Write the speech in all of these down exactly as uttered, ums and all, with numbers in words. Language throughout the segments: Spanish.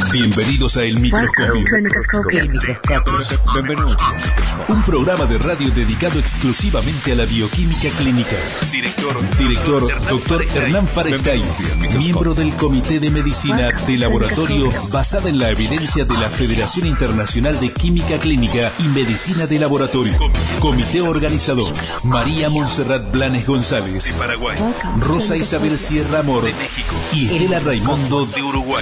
Bienvenidos a El Microscopio. El Microscopio. Benvenuti. Un programa de radio dedicado exclusivamente a la bioquímica clínica. Director, Director doctor Hernán Farescay, miembro del Comité de Medicina de Laboratorio basada en la evidencia de la Federación Internacional de Química Clínica y Medicina de Laboratorio. Comité organizador: María Montserrat Blanes González, de Paraguay, Rosa Isabel Sierra Amor, de México, y Estela Raimundo, de Uruguay.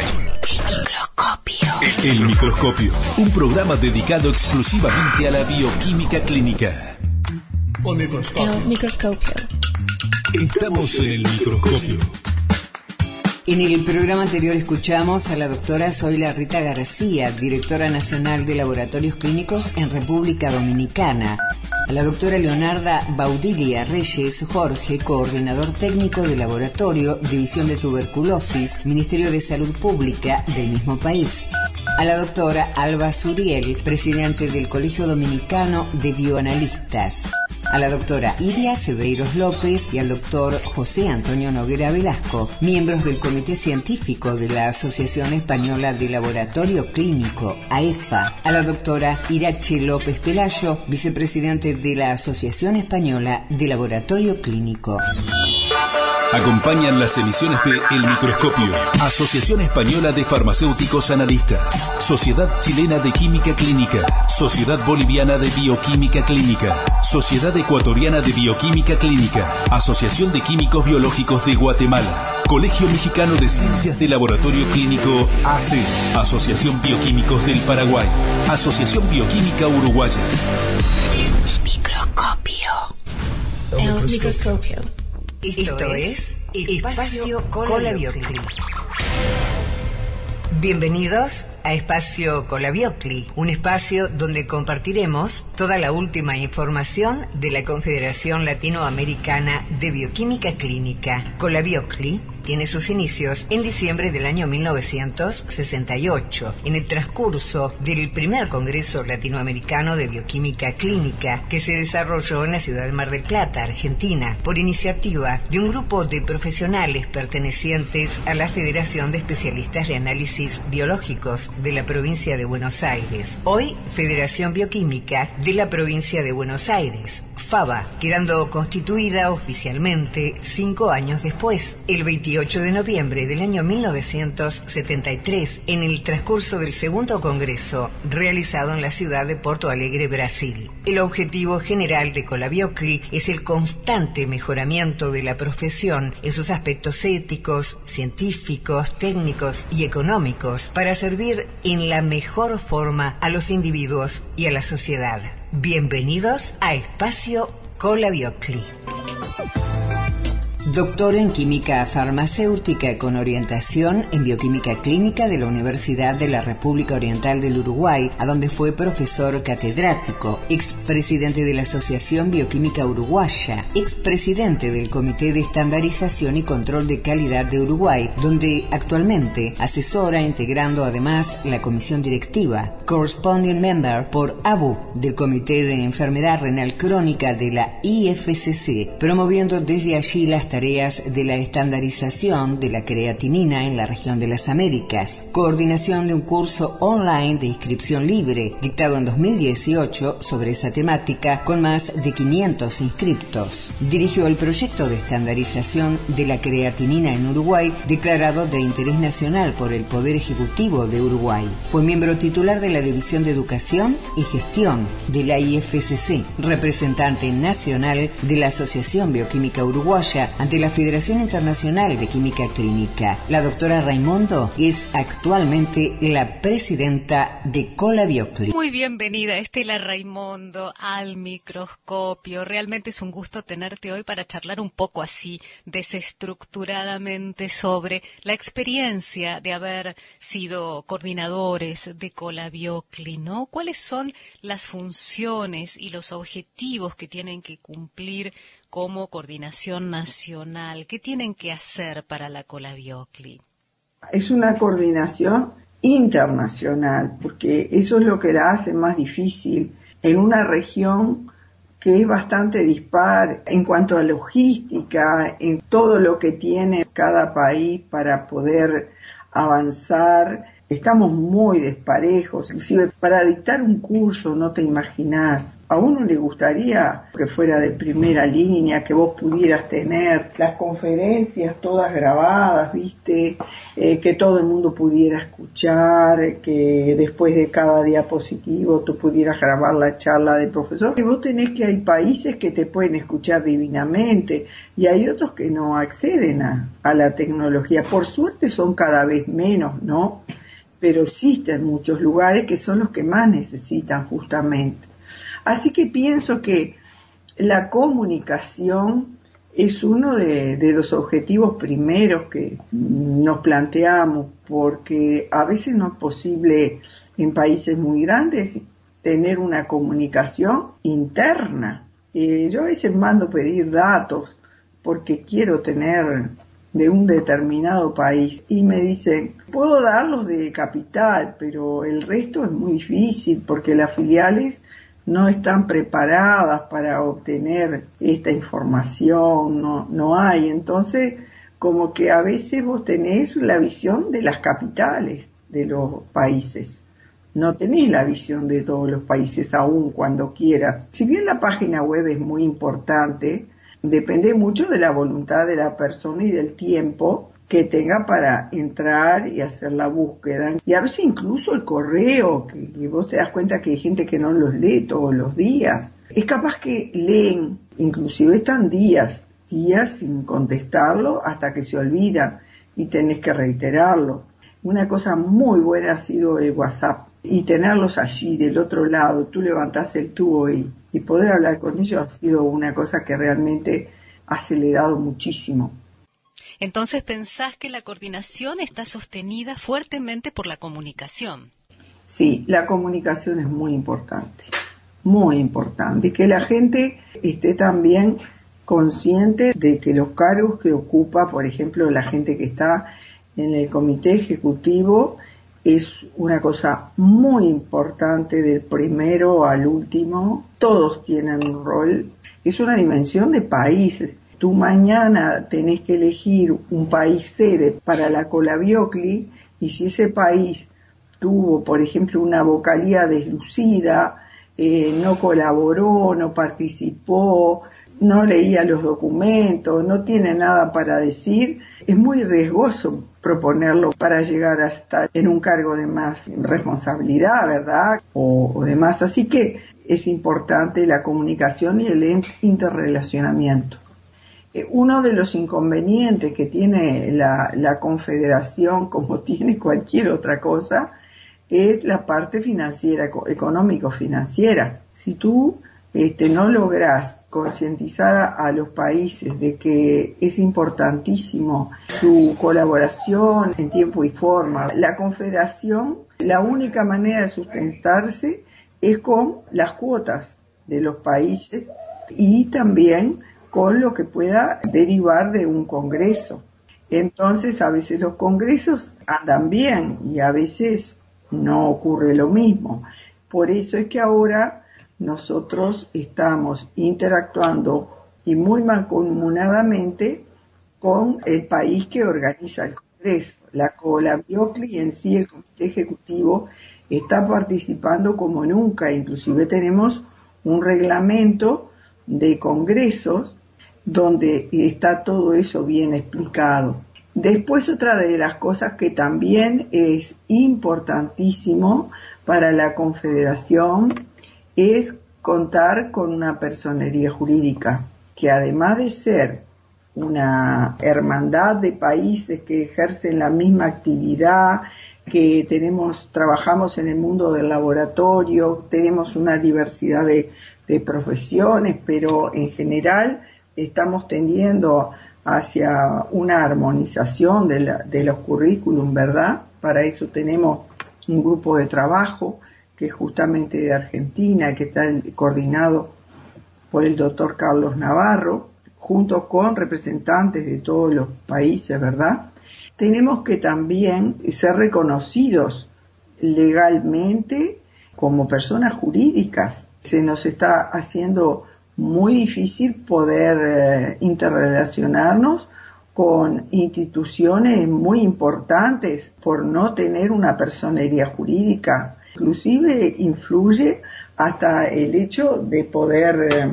El Microscopio, un programa dedicado exclusivamente a la bioquímica clínica. El Microscopio. Estamos en el Microscopio. En el programa anterior escuchamos a la doctora Zoila Rita García, directora nacional de laboratorios clínicos en República Dominicana, a la doctora Leonarda Baudilia Reyes Jorge, coordinador técnico de laboratorio, División de Tuberculosis, Ministerio de Salud Pública del mismo país, a la doctora Alba Suriel, presidente del Colegio Dominicano de Bioanalistas, a la doctora Iria Cebeiros López y al doctor José Antonio Noguera Velasco, miembros del Comité Científico de la Asociación Española de Laboratorio Clínico, A E F A, a la doctora Irache López Pelayo, vicepresidente de la Asociación Española de Laboratorio Clínico. Acompañan las emisiones de El Microscopio, Asociación Española de Farmacéuticos Analistas, Sociedad Chilena de Química Clínica, Sociedad Boliviana de Bioquímica Clínica, Sociedad Ecuatoriana de Bioquímica Clínica, Asociación de Químicos Biológicos de Guatemala, Colegio Mexicano de Ciencias de Laboratorio Clínico A C, Asociación Bioquímicos del Paraguay, Asociación Bioquímica Uruguaya. El Microscopio. El Microscopio. Esto es Espacio Colabiocli. Bienvenidos a Espacio Colabiocli, un espacio donde compartiremos toda la última información de la Confederación Latinoamericana de Bioquímica Clínica. Colabiocli tiene sus inicios en diciembre del año mil novecientos sesenta y ocho, en el transcurso del primer Congreso Latinoamericano de Bioquímica Clínica que se desarrolló en la ciudad de Mar del Plata, Argentina, por iniciativa de un grupo de profesionales pertenecientes a la Federación de Especialistas de Análisis Biológicos de la provincia de Buenos Aires, hoy Federación Bioquímica de la provincia de Buenos Aires, FABA, quedando constituida oficialmente cinco años después, el veintiocho de noviembre del año mil novecientos setenta y tres, en el transcurso del segundo congreso realizado en la ciudad de Porto Alegre, Brasil. El objetivo general de Colabiocli es el constante mejoramiento de la profesión en sus aspectos éticos, científicos, técnicos y económicos para servir en la mejor forma a los individuos y a la sociedad. Bienvenidos a Espacio Colabiocli. Doctor en Química Farmacéutica con orientación en Bioquímica Clínica de la Universidad de la República Oriental del Uruguay, a donde fue profesor catedrático, expresidente de la Asociación Bioquímica Uruguaya, expresidente del Comité de Estandarización y Control de Calidad de Uruguay, donde actualmente asesora integrando además la comisión directiva, corresponding member por A B U del Comité de Enfermedad Renal Crónica de la I F C C, promoviendo desde allí las tareas de la estandarización de la creatinina en la región de las Américas, coordinación de un curso online de inscripción libre dictado en dos mil dieciocho sobre esa temática con más de quinientos inscriptos. Dirigió el proyecto de estandarización de la creatinina en Uruguay, declarado de interés nacional por el Poder Ejecutivo de Uruguay. Fue miembro titular de la División de Educación y Gestión de la I F C C, representante nacional de la Asociación Bioquímica Uruguaya ante la Federación Internacional de Química Clínica. La doctora Raimundo es actualmente la presidenta de Colabiocli. Muy bienvenida, Estela Raimundo, al Microscopio. Realmente es un gusto tenerte hoy para charlar un poco así, desestructuradamente, sobre la experiencia de haber sido coordinadores de Colabiocli, ¿no? ¿Cuáles son las funciones y los objetivos que tienen que cumplir como coordinación nacional? ¿Qué tienen que hacer para la Colabiocli? Es una coordinación internacional, porque eso es lo que la hace más difícil en una región que es bastante dispar en cuanto a logística, en todo lo que tiene cada país para poder avanzar estamos muy desparejos, inclusive para dictar un curso, no te imaginás. A uno le gustaría que fuera de primera línea, que vos pudieras tener las conferencias todas grabadas, viste, eh, que todo el mundo pudiera escuchar, que después de cada diapositivo tú pudieras grabar la charla del profesor. Y vos tenés que hay países que te pueden escuchar divinamente y hay otros que no acceden a, a la tecnología. Por suerte son cada vez menos, ¿no? Pero existen muchos lugares que son los que más necesitan justamente. Así que pienso que la comunicación es uno de, de los objetivos primeros que nos planteamos, porque a veces no es posible en países muy grandes tener una comunicación interna. Eh, yo a veces mando pedir datos porque quiero tener de un determinado país y me dicen, puedo darlos de capital, pero el resto es muy difícil porque las filiales no están preparadas para obtener esta información, no, no hay. Entonces, como que a veces vos tenés la visión de las capitales de los países. No tenés la visión de todos los países aún cuando quieras. Si bien la página web es muy importante, depende mucho de la voluntad de la persona y del tiempo que tenga para entrar y hacer la búsqueda. Y a veces incluso el correo, que, que vos te das cuenta que hay gente que no los lee todos los días. Es capaz que leen, inclusive están días, días sin contestarlo hasta que se olvidan y tenés que reiterarlo. Una cosa muy buena ha sido el WhatsApp y tenerlos allí del otro lado, tú levantás el tubo y, y poder hablar con ellos ha sido una cosa que realmente ha acelerado muchísimo. Entonces, ¿pensás que la coordinación está sostenida fuertemente por la comunicación? Sí, la comunicación es muy importante, muy importante. Y que la gente esté también consciente de que los cargos que ocupa, por ejemplo, la gente que está en el comité ejecutivo, es una cosa muy importante del primero al último. Todos tienen un rol. Es una dimensión de países. Tú mañana tenés que elegir un país sede para la Colabiocli y si ese país tuvo, por ejemplo, una vocalía deslucida, eh, no colaboró, no participó, no leía los documentos, no tiene nada para decir, es muy riesgoso proponerlo para llegar a estar en un cargo de más responsabilidad, ¿verdad? O, o de más. Así que es importante la comunicación y el interrelacionamiento. Uno de los inconvenientes que tiene la, la Confederación, como tiene cualquier otra cosa, es la parte financiera, económico-financiera. Si tú este, no logras concientizar a, a los países de que es importantísimo su colaboración en tiempo y forma, la Confederación, la única manera de sustentarse es con las cuotas de los países y también con lo que pueda derivar de un congreso. Entonces, a veces los congresos andan bien y a veces no ocurre lo mismo. Por eso es que ahora nosotros estamos interactuando y muy mancomunadamente con el país que organiza el congreso. La Colabiocli en sí, el comité ejecutivo, está participando como nunca. Inclusive tenemos un reglamento de congresos donde está todo eso bien explicado. Después, otra de las cosas que también es importantísimo para la Confederación es contar con una personería jurídica, que además de ser una hermandad de países que ejercen la misma actividad, que tenemos, trabajamos en el mundo del laboratorio, tenemos una diversidad de, de profesiones, pero en general estamos tendiendo hacia una armonización de, la, de los currículum, ¿verdad? Para eso tenemos un grupo de trabajo que es justamente de Argentina, que está coordinado por el doctor Carlos Navarro, junto con representantes de todos los países, ¿verdad? Tenemos que también ser reconocidos legalmente como personas jurídicas. Se nos está haciendo muy difícil poder eh, interrelacionarnos con instituciones muy importantes por no tener una personería jurídica. Inclusive influye hasta el hecho de poder eh,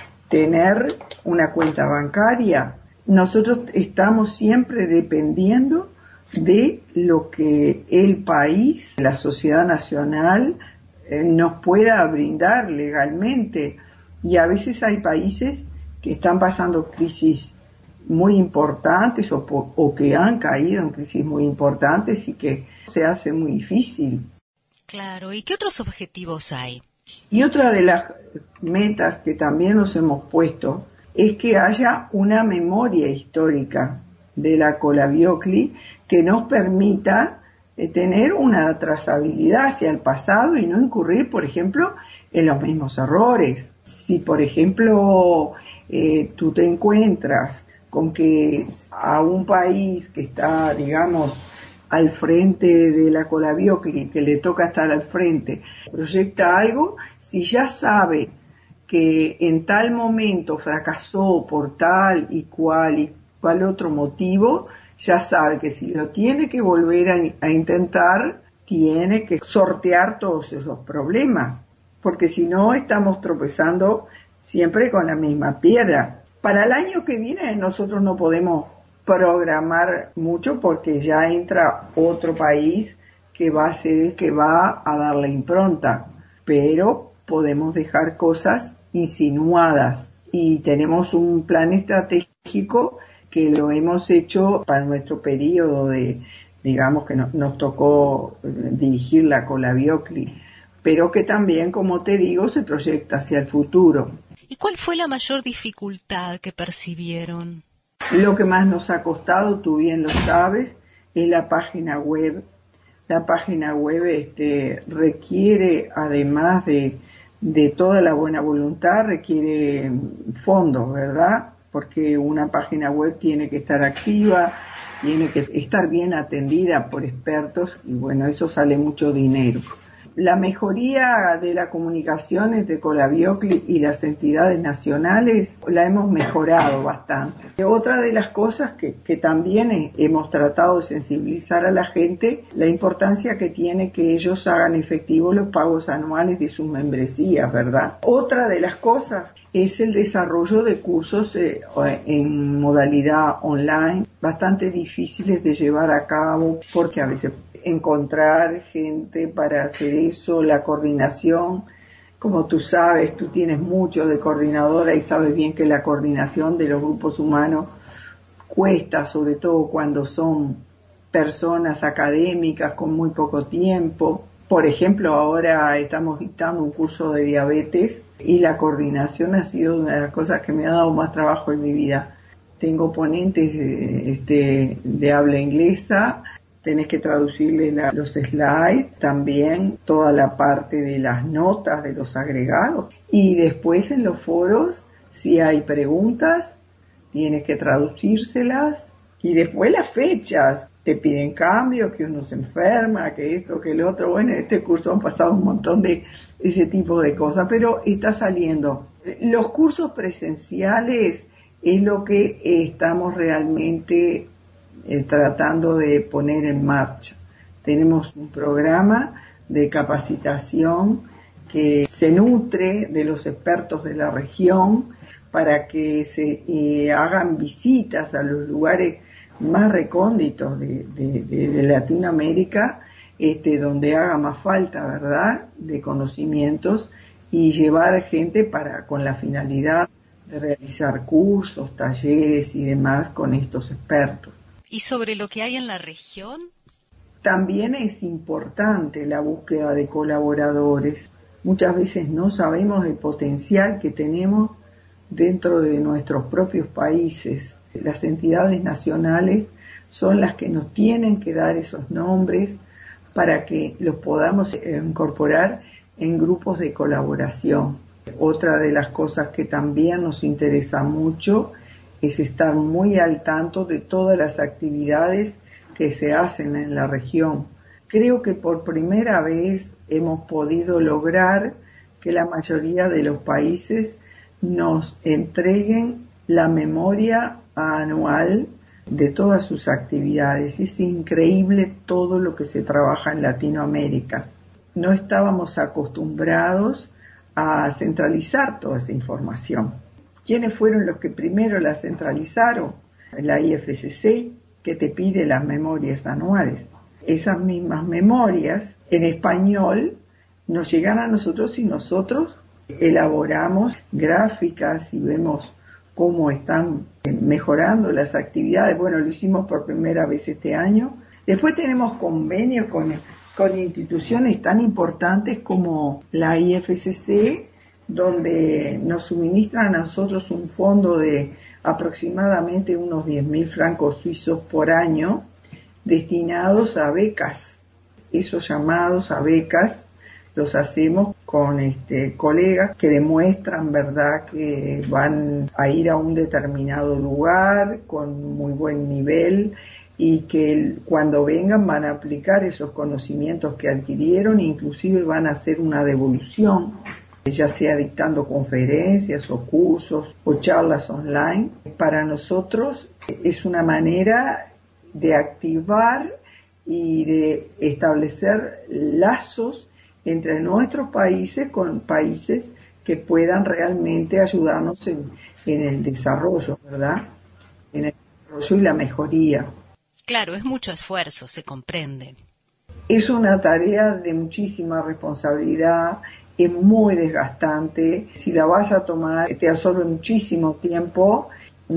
tener una cuenta bancaria. Nosotros estamos siempre dependiendo de lo que el país, la sociedad nacional, eh, nos pueda brindar legalmente. Y a veces hay países que están pasando crisis muy importantes o, o que han caído en crisis muy importantes y que se hace muy difícil. Claro, ¿y qué otros objetivos hay? Y otra de las metas que también nos hemos puesto es que haya una memoria histórica de la cola Biocli que nos permita eh, tener una trazabilidad hacia el pasado y no incurrir, por ejemplo, en los mismos errores. Si, por ejemplo, eh, tú te encuentras con que a un país que está, digamos, al frente de la cola Biocli, que le toca estar al frente, proyecta algo, si ya sabe que en tal momento fracasó por tal y cual y cual otro motivo, ya sabe que si lo tiene que volver a, a intentar, tiene que sortear todos esos problemas, porque si no estamos tropezando siempre con la misma piedra. Para el año que viene nosotros no podemos programar mucho porque ya entra otro país que va a ser el que va a dar la impronta, pero podemos dejar cosas insinuadas y tenemos un plan estratégico que lo hemos hecho para nuestro periodo de, digamos que no, nos tocó dirigir la cola Biocli, pero que también, como te digo, se proyecta hacia el futuro. ¿Y cuál fue la mayor dificultad que percibieron? Lo que más nos ha costado, tú bien lo sabes, es la página web. La página web este, requiere, además de, de toda la buena voluntad, requiere fondos, ¿verdad? Porque una página web tiene que estar activa, tiene que estar bien atendida por expertos y bueno, eso sale mucho dinero. La mejoría de la comunicación entre cola Biocli y las entidades nacionales la hemos mejorado bastante. Otra de las cosas que, que también hemos tratado de sensibilizar a la gente, la importancia que tiene que ellos hagan efectivos los pagos anuales de sus membresías, ¿verdad? Otra de las cosas es el desarrollo de cursos eh, en modalidad online, bastante difíciles de llevar a cabo porque a veces encontrar gente para hacer eso, la coordinación, como tú sabes, tú tienes mucho de coordinadora y sabes bien que la coordinación de los grupos humanos cuesta, sobre todo cuando son personas académicas con muy poco tiempo. Por ejemplo, ahora estamos dictando un curso de diabetes y la coordinación ha sido una de las cosas que me ha dado más trabajo en mi vida. Tengo ponentes este, de habla inglesa, tenés que traducirle la, los slides, también toda la parte de las notas, de los agregados. Y después en los foros, si hay preguntas, tienes que traducírselas. Y después las fechas, te piden cambios, que uno se enferma, que esto, que el otro. Bueno, en este curso han pasado un montón de ese tipo de cosas, pero está saliendo. Los cursos presenciales es lo que estamos realmente Eh, tratando de poner en marcha. Tenemos un programa de capacitación que se nutre de los expertos de la región para que se eh, hagan visitas a los lugares más recónditos de, de, de, de Latinoamérica, este, donde haga más falta, ¿verdad?, de conocimientos, y llevar gente para con la finalidad de realizar cursos, talleres y demás con estos expertos. ¿Y sobre lo que hay en la región? También es importante la búsqueda de colaboradores. Muchas veces no sabemos el potencial que tenemos dentro de nuestros propios países. Las entidades nacionales son las que nos tienen que dar esos nombres para que los podamos incorporar en grupos de colaboración. Otra de las cosas que también nos interesa mucho es estar muy al tanto de todas las actividades que se hacen en la región. Creo que por primera vez hemos podido lograr que la mayoría de los países nos entreguen la memoria anual de todas sus actividades. Es increíble todo lo que se trabaja en Latinoamérica. No estábamos acostumbrados a centralizar toda esa información. ¿Quiénes fueron los que primero la centralizaron? La I F C C, que te pide las memorias anuales. Esas mismas memorias en español nos llegan a nosotros y nosotros elaboramos gráficas y vemos cómo están mejorando las actividades. Bueno, lo hicimos por primera vez este año. Después tenemos convenios con, con instituciones tan importantes como la I F C C, donde nos suministran a nosotros un fondo de aproximadamente unos diez mil francos suizos por año destinados a becas. Esos llamados a becas los hacemos con este, colegas que demuestran, verdad, que van a ir a un determinado lugar con muy buen nivel y que el, cuando vengan van a aplicar esos conocimientos que adquirieron, inclusive van a hacer una devolución, ya sea dictando conferencias o cursos o charlas online. Para nosotros es una manera de activar y de establecer lazos entre nuestros países con países que puedan realmente ayudarnos en, en el desarrollo, ¿verdad? En el desarrollo y la mejoría. Claro, es mucho esfuerzo, se comprende. Es una tarea de muchísima responsabilidad, es muy desgastante. Si la vas a tomar, te absorbe muchísimo tiempo.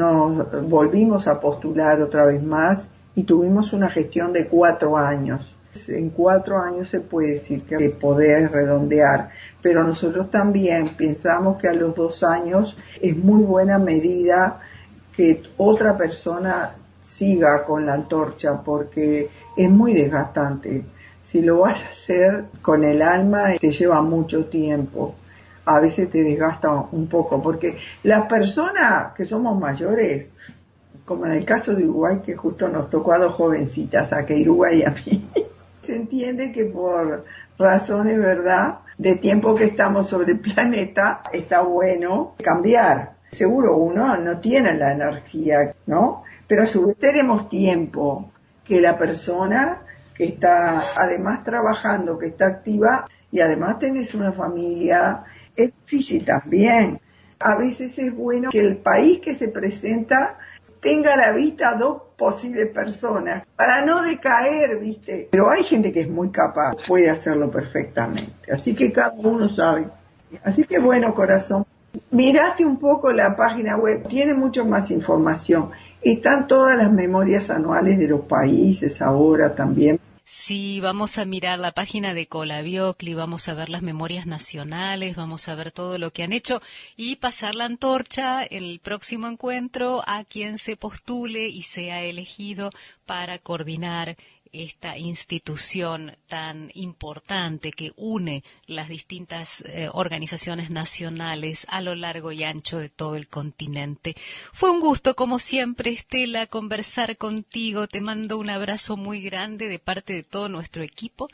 Nos volvimos a postular otra vez más y tuvimos una gestión de cuatro años. En cuatro años se puede decir que podés redondear, pero nosotros también pensamos que a los dos años es muy buena medida que otra persona siga con la antorcha, porque es muy desgastante. Si lo vas a hacer con el alma, te lleva mucho tiempo. A veces te desgasta un poco, porque las personas que somos mayores, como en el caso de Uruguay, que justo nos tocó a dos jovencitas, a Uruguay y a mí, se entiende que por razones, ¿verdad?, de tiempo que estamos sobre el planeta, está bueno cambiar. Seguro uno no tiene la energía, ¿no? Pero a su vez tenemos tiempo que la persona que está además trabajando, que está activa, y además tenés una familia, es difícil también. A veces es bueno que el país que se presenta tenga a la vista dos posibles personas, para no decaer, ¿viste? Pero hay gente que es muy capaz, puede hacerlo perfectamente, así que cada uno sabe. Así que bueno, corazón, miraste un poco la página web, tiene mucho más información, están todas las memorias anuales de los países ahora también. Sí, vamos a mirar la página de Colabiocli, vamos a ver las memorias nacionales, vamos a ver todo lo que han hecho y pasar la antorcha en el próximo encuentro a quien se postule y sea elegido para coordinar esta institución tan importante que une las distintas eh, organizaciones nacionales a lo largo y ancho de todo el continente. Fue un gusto, como siempre, Estela, conversar contigo. Te mando un abrazo muy grande de parte de todo nuestro equipo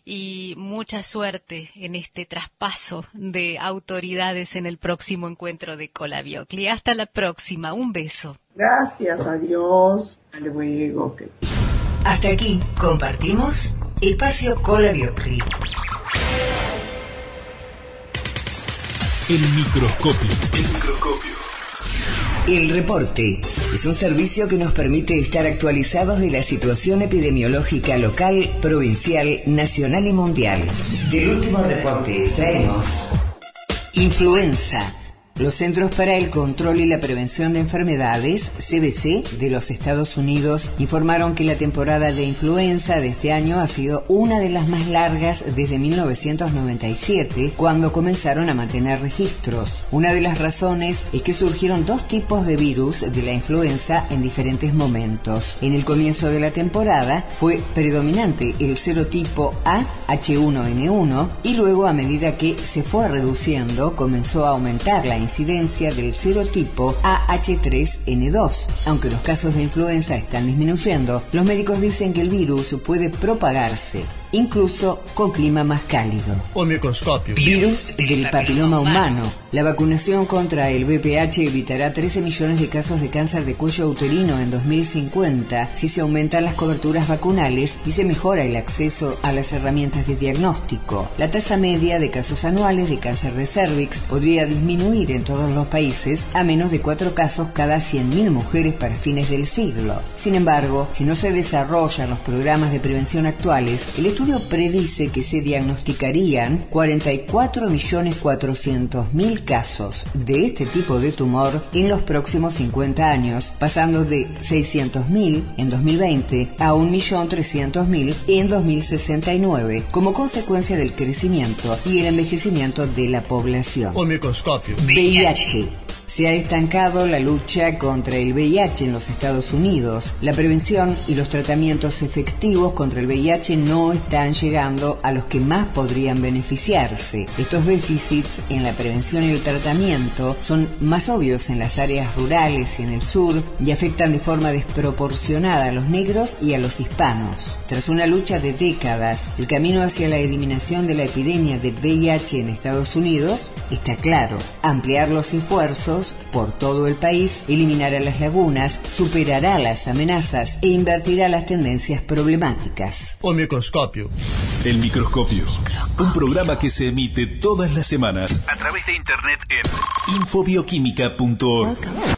y mucha suerte en este traspaso de autoridades en el próximo encuentro de Colabiocli. Hasta la próxima. Un beso. Gracias, adiós. Hasta luego. Hasta aquí compartimos Espacio Colabiocli. El microscopio. El microscopio. El reporte es un servicio que nos permite estar actualizados de la situación epidemiológica local, provincial, nacional y mundial. Del último reporte extraemos: influenza. Los Centros para el Control y la Prevención de Enfermedades, C D C, de los Estados Unidos, informaron que la temporada de influenza de este año ha sido una de las más largas desde mil novecientos noventa y siete, cuando comenzaron a mantener registros. Una de las razones es que surgieron dos tipos de virus de la influenza en diferentes momentos. En el comienzo de la temporada fue predominante el serotipo A H uno N uno y luego, a medida que se fue reduciendo, comenzó a aumentar la incidencia del serotipo A H tres N dos. Aunque los casos de influenza están disminuyendo, los médicos dicen que el virus puede propagarse. incluso con clima más cálido. O microscopio. Virus del papiloma humano. La vacunación contra el V I H evitará trece millones de casos de cáncer de cuello uterino en dos mil cincuenta si se aumentan las coberturas vacunales y se mejora el acceso a las herramientas de diagnóstico. La tasa media de casos anuales de cáncer de cervix podría disminuir en todos los países a menos de cuatro casos cada cien mil mujeres para fines del siglo. Sin embargo, si no se desarrollan los programas de prevención actuales, el estudio predice que se diagnosticarían cuarenta y cuatro millones cuatrocientos mil casos de este tipo de tumor en los próximos cincuenta años, pasando de seiscientos mil en dos mil veinte a un millón trescientos mil en dos mil sesenta y nueve, como consecuencia del crecimiento y el envejecimiento de la población. O microscopio. V I H. Se ha estancado la lucha contra el V I H en los Estados Unidos. La prevención y los tratamientos efectivos contra el V I H no están llegando a los que más podrían beneficiarse. Estos déficits en la prevención y el tratamiento son más obvios en las áreas rurales y en el sur y afectan de forma desproporcionada a los negros y a los hispanos. Tras una lucha de décadas, el camino hacia la eliminación de la epidemia de V I H en Estados Unidos está claro: ampliar los esfuerzos por todo el país, eliminará las lagunas, superará las amenazas e invertirá las tendencias problemáticas. O microscopio. El Microscopio, un programa que se emite todas las semanas a través de internet en infobioquímica punto org.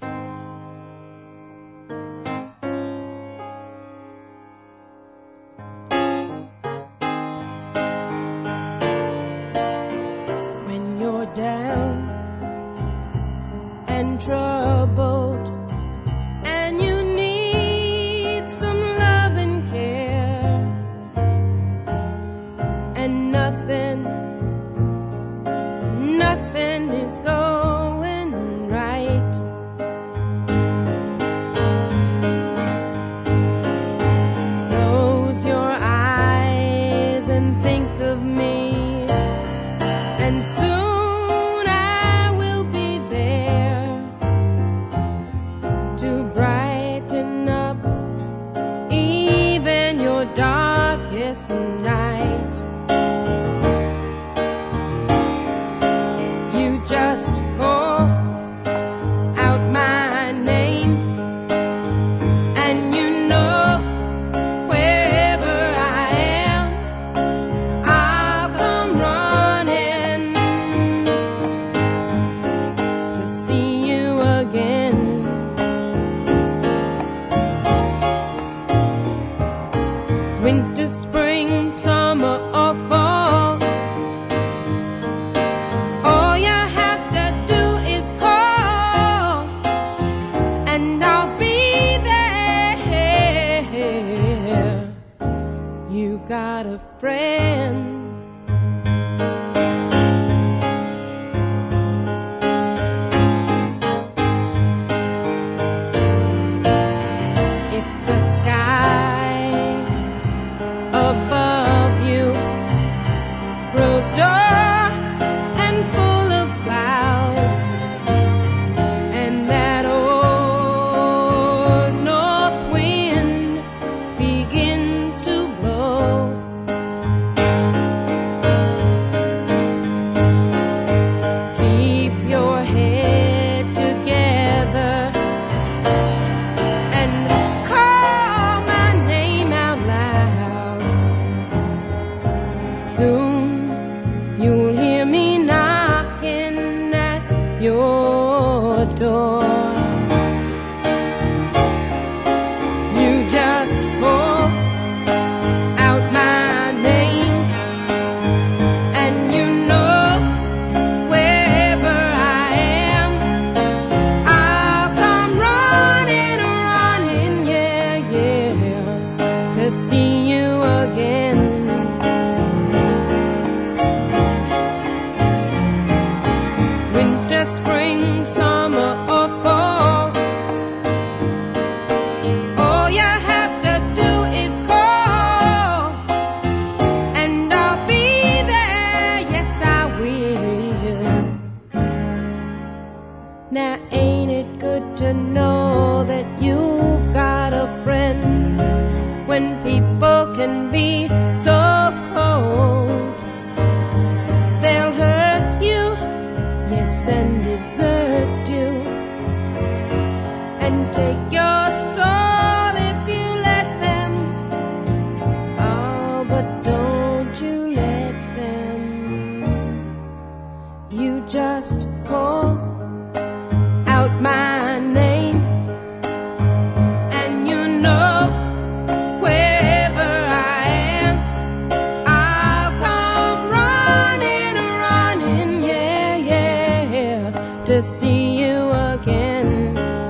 Troubled, and you need some love and care, and nothing, nothing is going right. Close your eyes and think of me, and soon darkest night. You just call out my name, and you know wherever I am, I'll come running to see you again. Winter, spring, summer, or fall, all you have to do is call, and I'll be there. You've got a friend. If the sky above you grows dark and full of clouds, and that old north wind begins to blow, keep your head together and call my name out loud. Soon you'll hear me knocking at your door. You just call out my name, and you know wherever I am, I'll come running, running, yeah, yeah, to see you again. to see you again.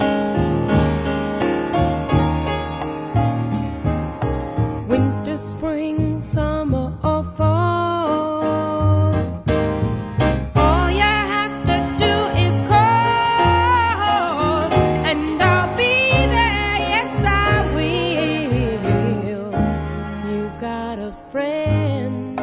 Winter, spring, summer, or fall, all you have to do is call, and I'll be there, yes I will. You've got a friend.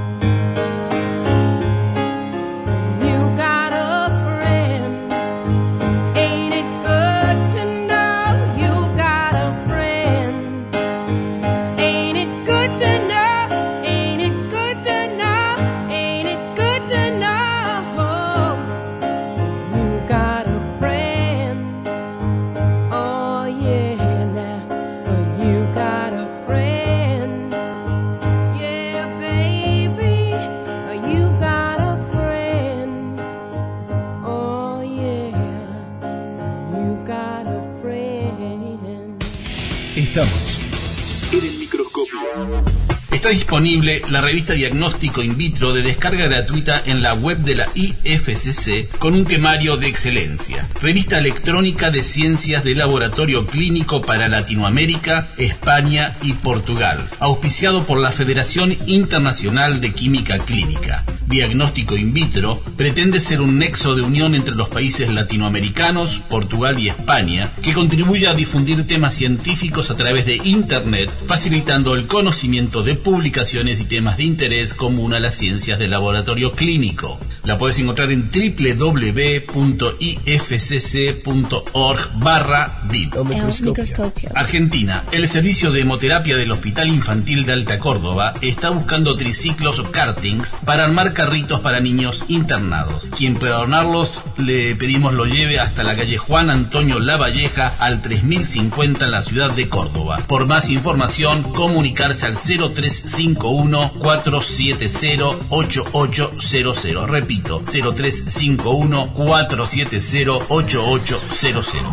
You've got a friend. Ain't it good to know you've got a friend? Ain't it good to know? Ain't it good to know? Ain't it good to know you've got a friend? Oh yeah, now you've got a friend. Yeah, baby, you've got a friend. Oh yeah, you've got a friend. Estamos en el microscopio. Está disponible la revista Diagnóstico In Vitro de descarga gratuita en la web de la I F C C con un temario de excelencia. Revista electrónica de ciencias de laboratorio clínico para Latinoamérica, España y Portugal. Auspiciado por la Federación Internacional de Química Clínica. Diagnóstico In Vitro pretende ser un nexo de unión entre los países latinoamericanos, Portugal y España, que contribuye a difundir temas científicos a través de Internet, facilitando el conocimiento de publicaciones y temas de interés común a las ciencias del laboratorio clínico. La puedes encontrar en doble u doble u doble u punto i f c c punto org barra div. El microscopio. Argentina. El servicio de hemoterapia del Hospital Infantil de Alta Córdoba está buscando triciclos o kartings para armar carritos para niños internados. Quien pueda donarlos, le pedimos lo lleve hasta la calle Juan Antonio Lavalleja al tres mil cincuenta en la ciudad de Córdoba. Por más información, comunicarse al cero tres cinco uno cuatro siete cero ocho ocho cero cero. Repito, cero tres cinco uno cuatro siete cero ocho ocho cero cero.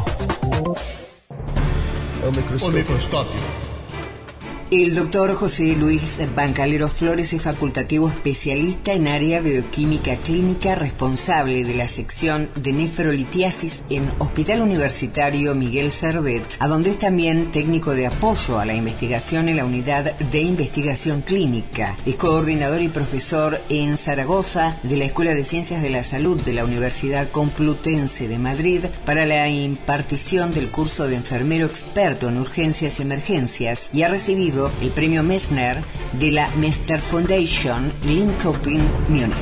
El microscopio. El doctor José Luis Bancalero Flores es facultativo especialista en área bioquímica clínica, responsable de la sección de nefrolitiasis en Hospital Universitario Miguel Servet, a donde es también técnico de apoyo a la investigación en la unidad de investigación clínica. Es coordinador y profesor en Zaragoza de la Escuela de Ciencias de la Salud de la Universidad Complutense de Madrid para la impartición del curso de enfermero experto en urgencias y emergencias, y ha recibido el premio Messner de la Mester Foundation Linköping, Múnich.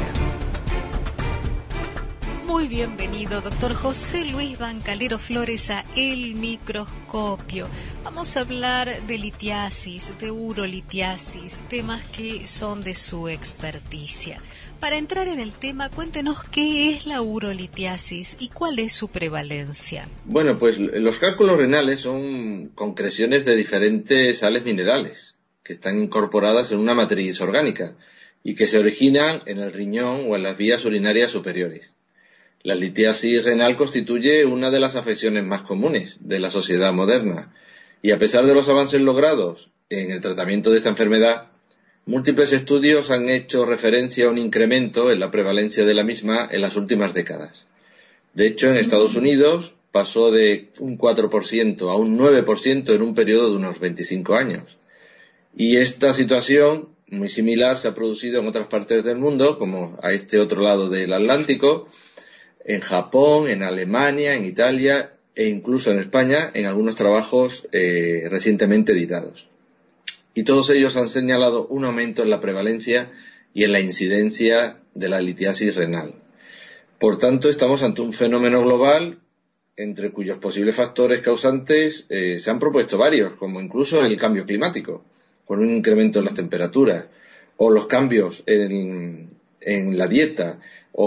Muy bienvenido, doctor José Luis Bancalero Flores, a El Microscopio. Vamos a hablar de litiasis, de urolitiasis, temas que son de su experticia. Para entrar en el tema, cuéntenos qué es la urolitiasis y cuál es su prevalencia. Bueno, pues los cálculos renales son concreciones de diferentes sales minerales que están incorporadas en una matriz orgánica y que se originan en el riñón o en las vías urinarias superiores. La litiasis renal constituye una de las afecciones más comunes de la sociedad moderna y, a pesar de los avances logrados en el tratamiento de esta enfermedad, múltiples estudios han hecho referencia a un incremento en la prevalencia de la misma en las últimas décadas. De hecho, en Estados Unidos pasó de un cuatro por ciento a un nueve por ciento en un periodo de unos veinticinco años. Y esta situación, muy similar, se ha producido en otras partes del mundo, como a este otro lado del Atlántico, en Japón, en Alemania, en Italia e incluso en España, en algunos trabajos eh, recientemente editados. Y todos ellos han señalado un aumento en la prevalencia y en la incidencia de la litiasis renal. Por tanto, estamos ante un fenómeno global entre cuyos posibles factores causantes eh, se han propuesto varios, como incluso el cambio climático, con un incremento en las temperaturas, o los cambios en, en la dieta,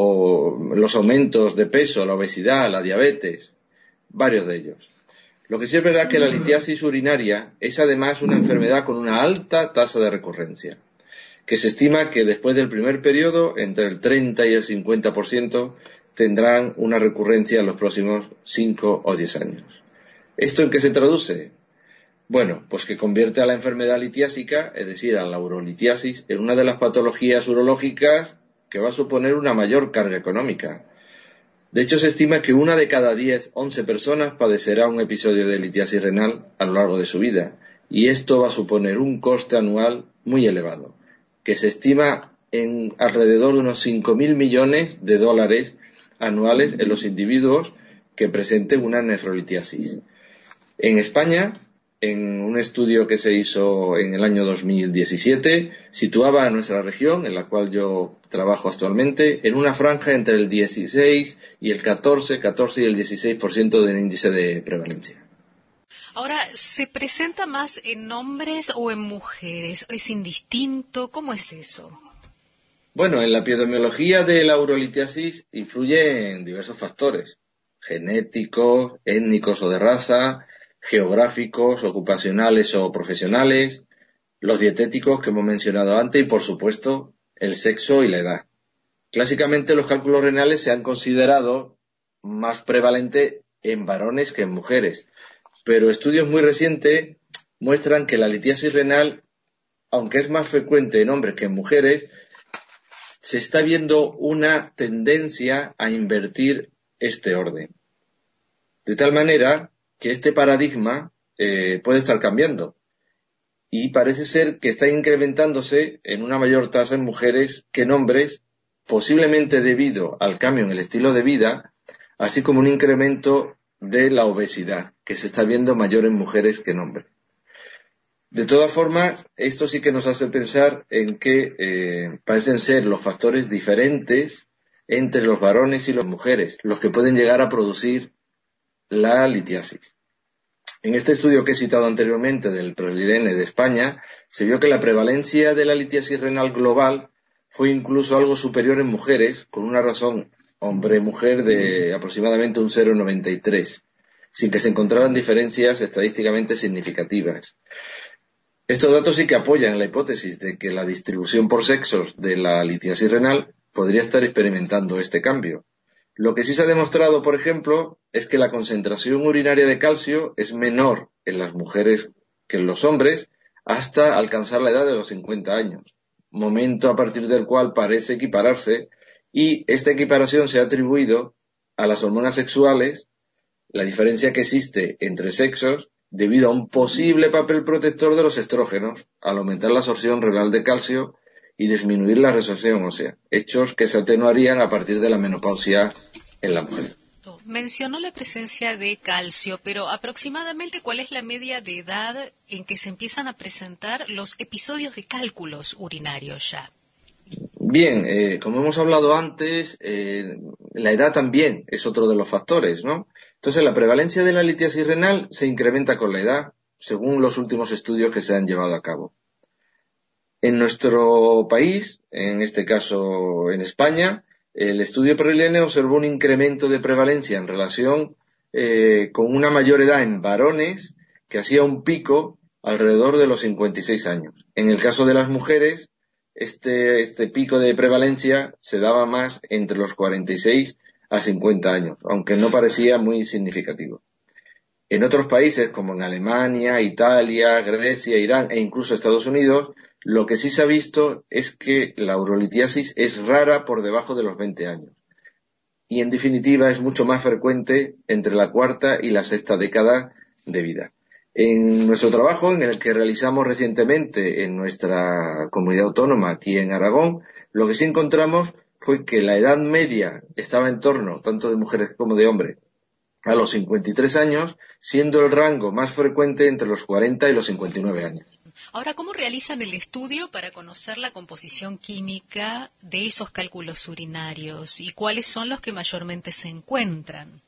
o los aumentos de peso, la obesidad, la diabetes, varios de ellos. Lo que sí es verdad que la litiasis urinaria es además una enfermedad con una alta tasa de recurrencia, que se estima que después del primer periodo, entre el treinta y el cincuenta por ciento, tendrán una recurrencia en los próximos cinco o diez años. ¿Esto en qué se traduce? Bueno, pues que convierte a la enfermedad litiásica, es decir, a la urolitiasis, en una de las patologías urológicas que va a suponer una mayor carga económica, De hecho, se estima que una de cada diez, once personas padecerá un episodio de litiasis renal a lo largo de su vida, y esto va a suponer un coste anual muy elevado, que se estima en alrededor de unos cinco mil millones de dólares anuales en los individuos que presenten una nefrolitiasis. En España, en un estudio que se hizo en el año dos mil diecisiete, situaba a nuestra región, en la cual yo trabajo actualmente, en una franja entre el dieciséis y el catorce, catorce y el dieciséis por ciento del índice de prevalencia. Ahora, ¿se presenta más en hombres o en mujeres? ¿Es indistinto? ¿Cómo es eso? Bueno, en la epidemiología de la urolitiasis influyen diversos factores, genéticos, étnicos o de raza, geográficos, ocupacionales o profesionales, los dietéticos que hemos mencionado antes y, por supuesto, el sexo y la edad. Clásicamente, los cálculos renales se han considerado más prevalentes en varones que en mujeres, pero estudios muy recientes muestran que la litiasis renal, aunque es más frecuente en hombres que en mujeres, se está viendo una tendencia a invertir este orden. De tal manera que este paradigma eh, puede estar cambiando y parece ser que está incrementándose en una mayor tasa en mujeres que en hombres, posiblemente debido al cambio en el estilo de vida, así como un incremento de la obesidad, que se está viendo mayor en mujeres que en hombres. De todas formas, esto sí que nos hace pensar en que eh, parecen ser los factores diferentes entre los varones y las mujeres, los que pueden llegar a producir la litiasis. En este estudio que he citado anteriormente del PRELIRENE de España, se vio que la prevalencia de la litiasis renal global fue incluso algo superior en mujeres, con una razón hombre-mujer de aproximadamente un cero coma noventa y tres, sin que se encontraran diferencias estadísticamente significativas. Estos datos sí que apoyan la hipótesis de que la distribución por sexos de la litiasis renal podría estar experimentando este cambio. Lo que sí se ha demostrado, por ejemplo, es que la concentración urinaria de calcio es menor en las mujeres que en los hombres hasta alcanzar la edad de los cincuenta años, momento a partir del cual parece equipararse, y esta equiparación se ha atribuido a las hormonas sexuales, la diferencia que existe entre sexos, debido a un posible papel protector de los estrógenos, al aumentar la absorción renal de calcio y disminuir la resorción ósea, hechos que se atenuarían a partir de la menopausia en la mujer. Mencionó la presencia de calcio, pero aproximadamente ¿cuál es la media de edad en que se empiezan a presentar los episodios de cálculos urinarios ya? Bien, eh, como hemos hablado antes, eh, la edad también es otro de los factores, ¿no? Entonces, la prevalencia de la litiasis renal se incrementa con la edad, según los últimos estudios que se han llevado a cabo. En nuestro país, en este caso en España, el estudio PRELIRENE observó un incremento de prevalencia en relación eh, con una mayor edad en varones que hacía un pico alrededor de los cincuenta y seis años. En el caso de las mujeres, este, este pico de prevalencia se daba más entre los cuarenta y seis a cincuenta años, aunque no parecía muy significativo. En otros países, como en Alemania, Italia, Grecia, Irán e incluso Estados Unidos, lo que sí se ha visto es que la urolitiasis es rara por debajo de los veinte años. Y en definitiva es mucho más frecuente entre la cuarta y la sexta década de vida. En nuestro trabajo, en el que realizamos recientemente en nuestra comunidad autónoma aquí en Aragón, lo que sí encontramos fue que la edad media estaba en torno, tanto de mujeres como de hombres, a los cincuenta y tres años, siendo el rango más frecuente entre los cuarenta y los cincuenta y nueve años. Ahora, ¿cómo realizan el estudio para conocer la composición química de esos cálculos urinarios y cuáles son los que mayormente se encuentran?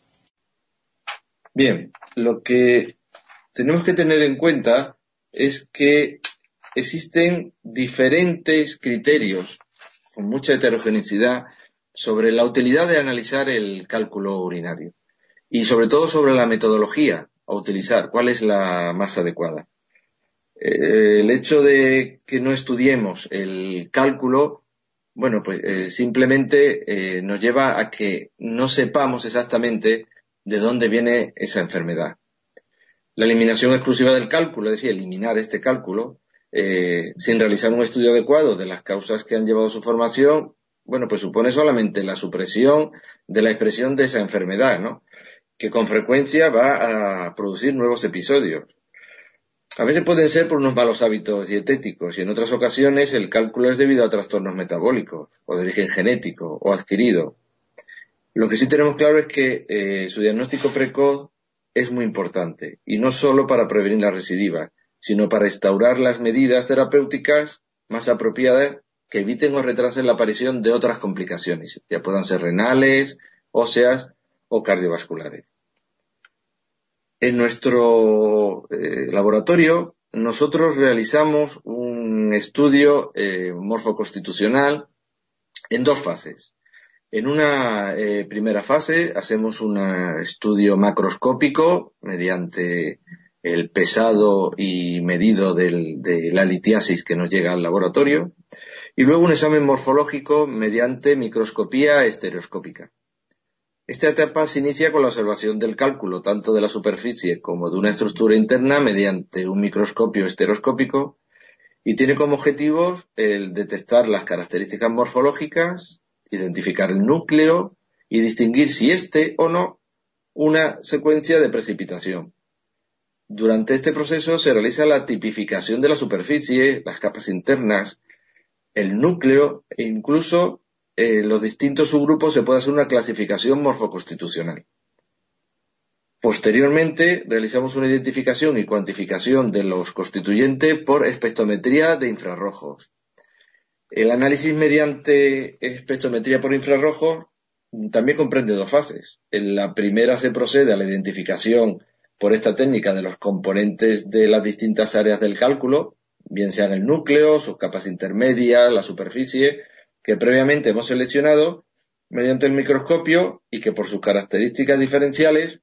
Bien, lo que tenemos que tener en cuenta es que existen diferentes criterios con mucha heterogeneidad sobre la utilidad de analizar el cálculo urinario y sobre todo sobre la metodología a utilizar, cuál es la más adecuada. Eh, el hecho de que no estudiemos el cálculo, bueno, pues eh, simplemente eh, nos lleva a que no sepamos exactamente de dónde viene esa enfermedad. La eliminación exclusiva del cálculo, es decir, eliminar este cálculo, eh, sin realizar un estudio adecuado de las causas que han llevado a su formación, bueno, pues supone solamente la supresión de la expresión de esa enfermedad, ¿no? Que con frecuencia va a producir nuevos episodios. A veces pueden ser por unos malos hábitos dietéticos y en otras ocasiones el cálculo es debido a trastornos metabólicos o de origen genético o adquirido. Lo que sí tenemos claro es que eh, su diagnóstico precoz es muy importante y no solo para prevenir la recidiva, sino para instaurar las medidas terapéuticas más apropiadas que eviten o retrasen la aparición de otras complicaciones, ya puedan ser renales, óseas o cardiovasculares. En nuestro eh, laboratorio nosotros realizamos un estudio eh, morfoconstitucional en dos fases. En una eh, primera fase hacemos un estudio macroscópico mediante el pesado y medido del, de la litiasis que nos llega al laboratorio y luego un examen morfológico mediante microscopía estereoscópica. Esta etapa se inicia con la observación del cálculo, tanto de la superficie como de una estructura interna, mediante un microscopio estereoscópico, y tiene como objetivos el detectar las características morfológicas, identificar el núcleo y distinguir si éste o no una secuencia de precipitación. Durante este proceso se realiza la tipificación de la superficie, las capas internas, el núcleo e incluso en eh, los distintos subgrupos se puede hacer una clasificación morfoconstitucional. Posteriormente realizamos una identificación y cuantificación de los constituyentes por espectrometría de infrarrojos. El análisis mediante espectrometría por infrarrojos también comprende dos fases. En la primera se procede a la identificación por esta técnica de los componentes de las distintas áreas del cálculo, bien sean el núcleo, sus capas intermedias, la superficie, que previamente hemos seleccionado mediante el microscopio y que por sus características diferenciales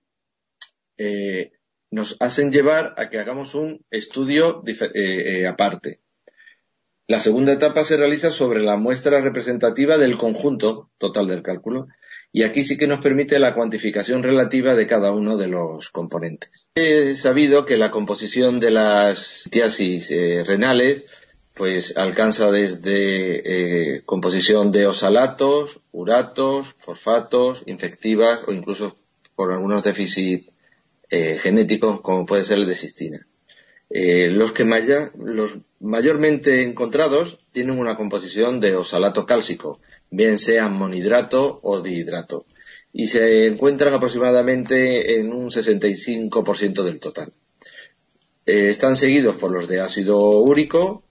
eh, nos hacen llevar a que hagamos un estudio eh, eh, aparte. La segunda etapa se realiza sobre la muestra representativa del conjunto total del cálculo y aquí sí que nos permite la cuantificación relativa de cada uno de los componentes. He sabido que la composición de las litiasis eh, renales pues alcanza desde eh, composición de oxalatos, uratos, fosfatos, infectivas o incluso por algunos déficits eh, genéticos como puede ser el de cistina. Eh, los que maya, los mayormente encontrados tienen una composición de oxalato cálcico, bien sea monhidrato o dihidrato, y se encuentran aproximadamente en un sesenta y cinco por ciento del total. Eh, están seguidos por los de ácido úrico,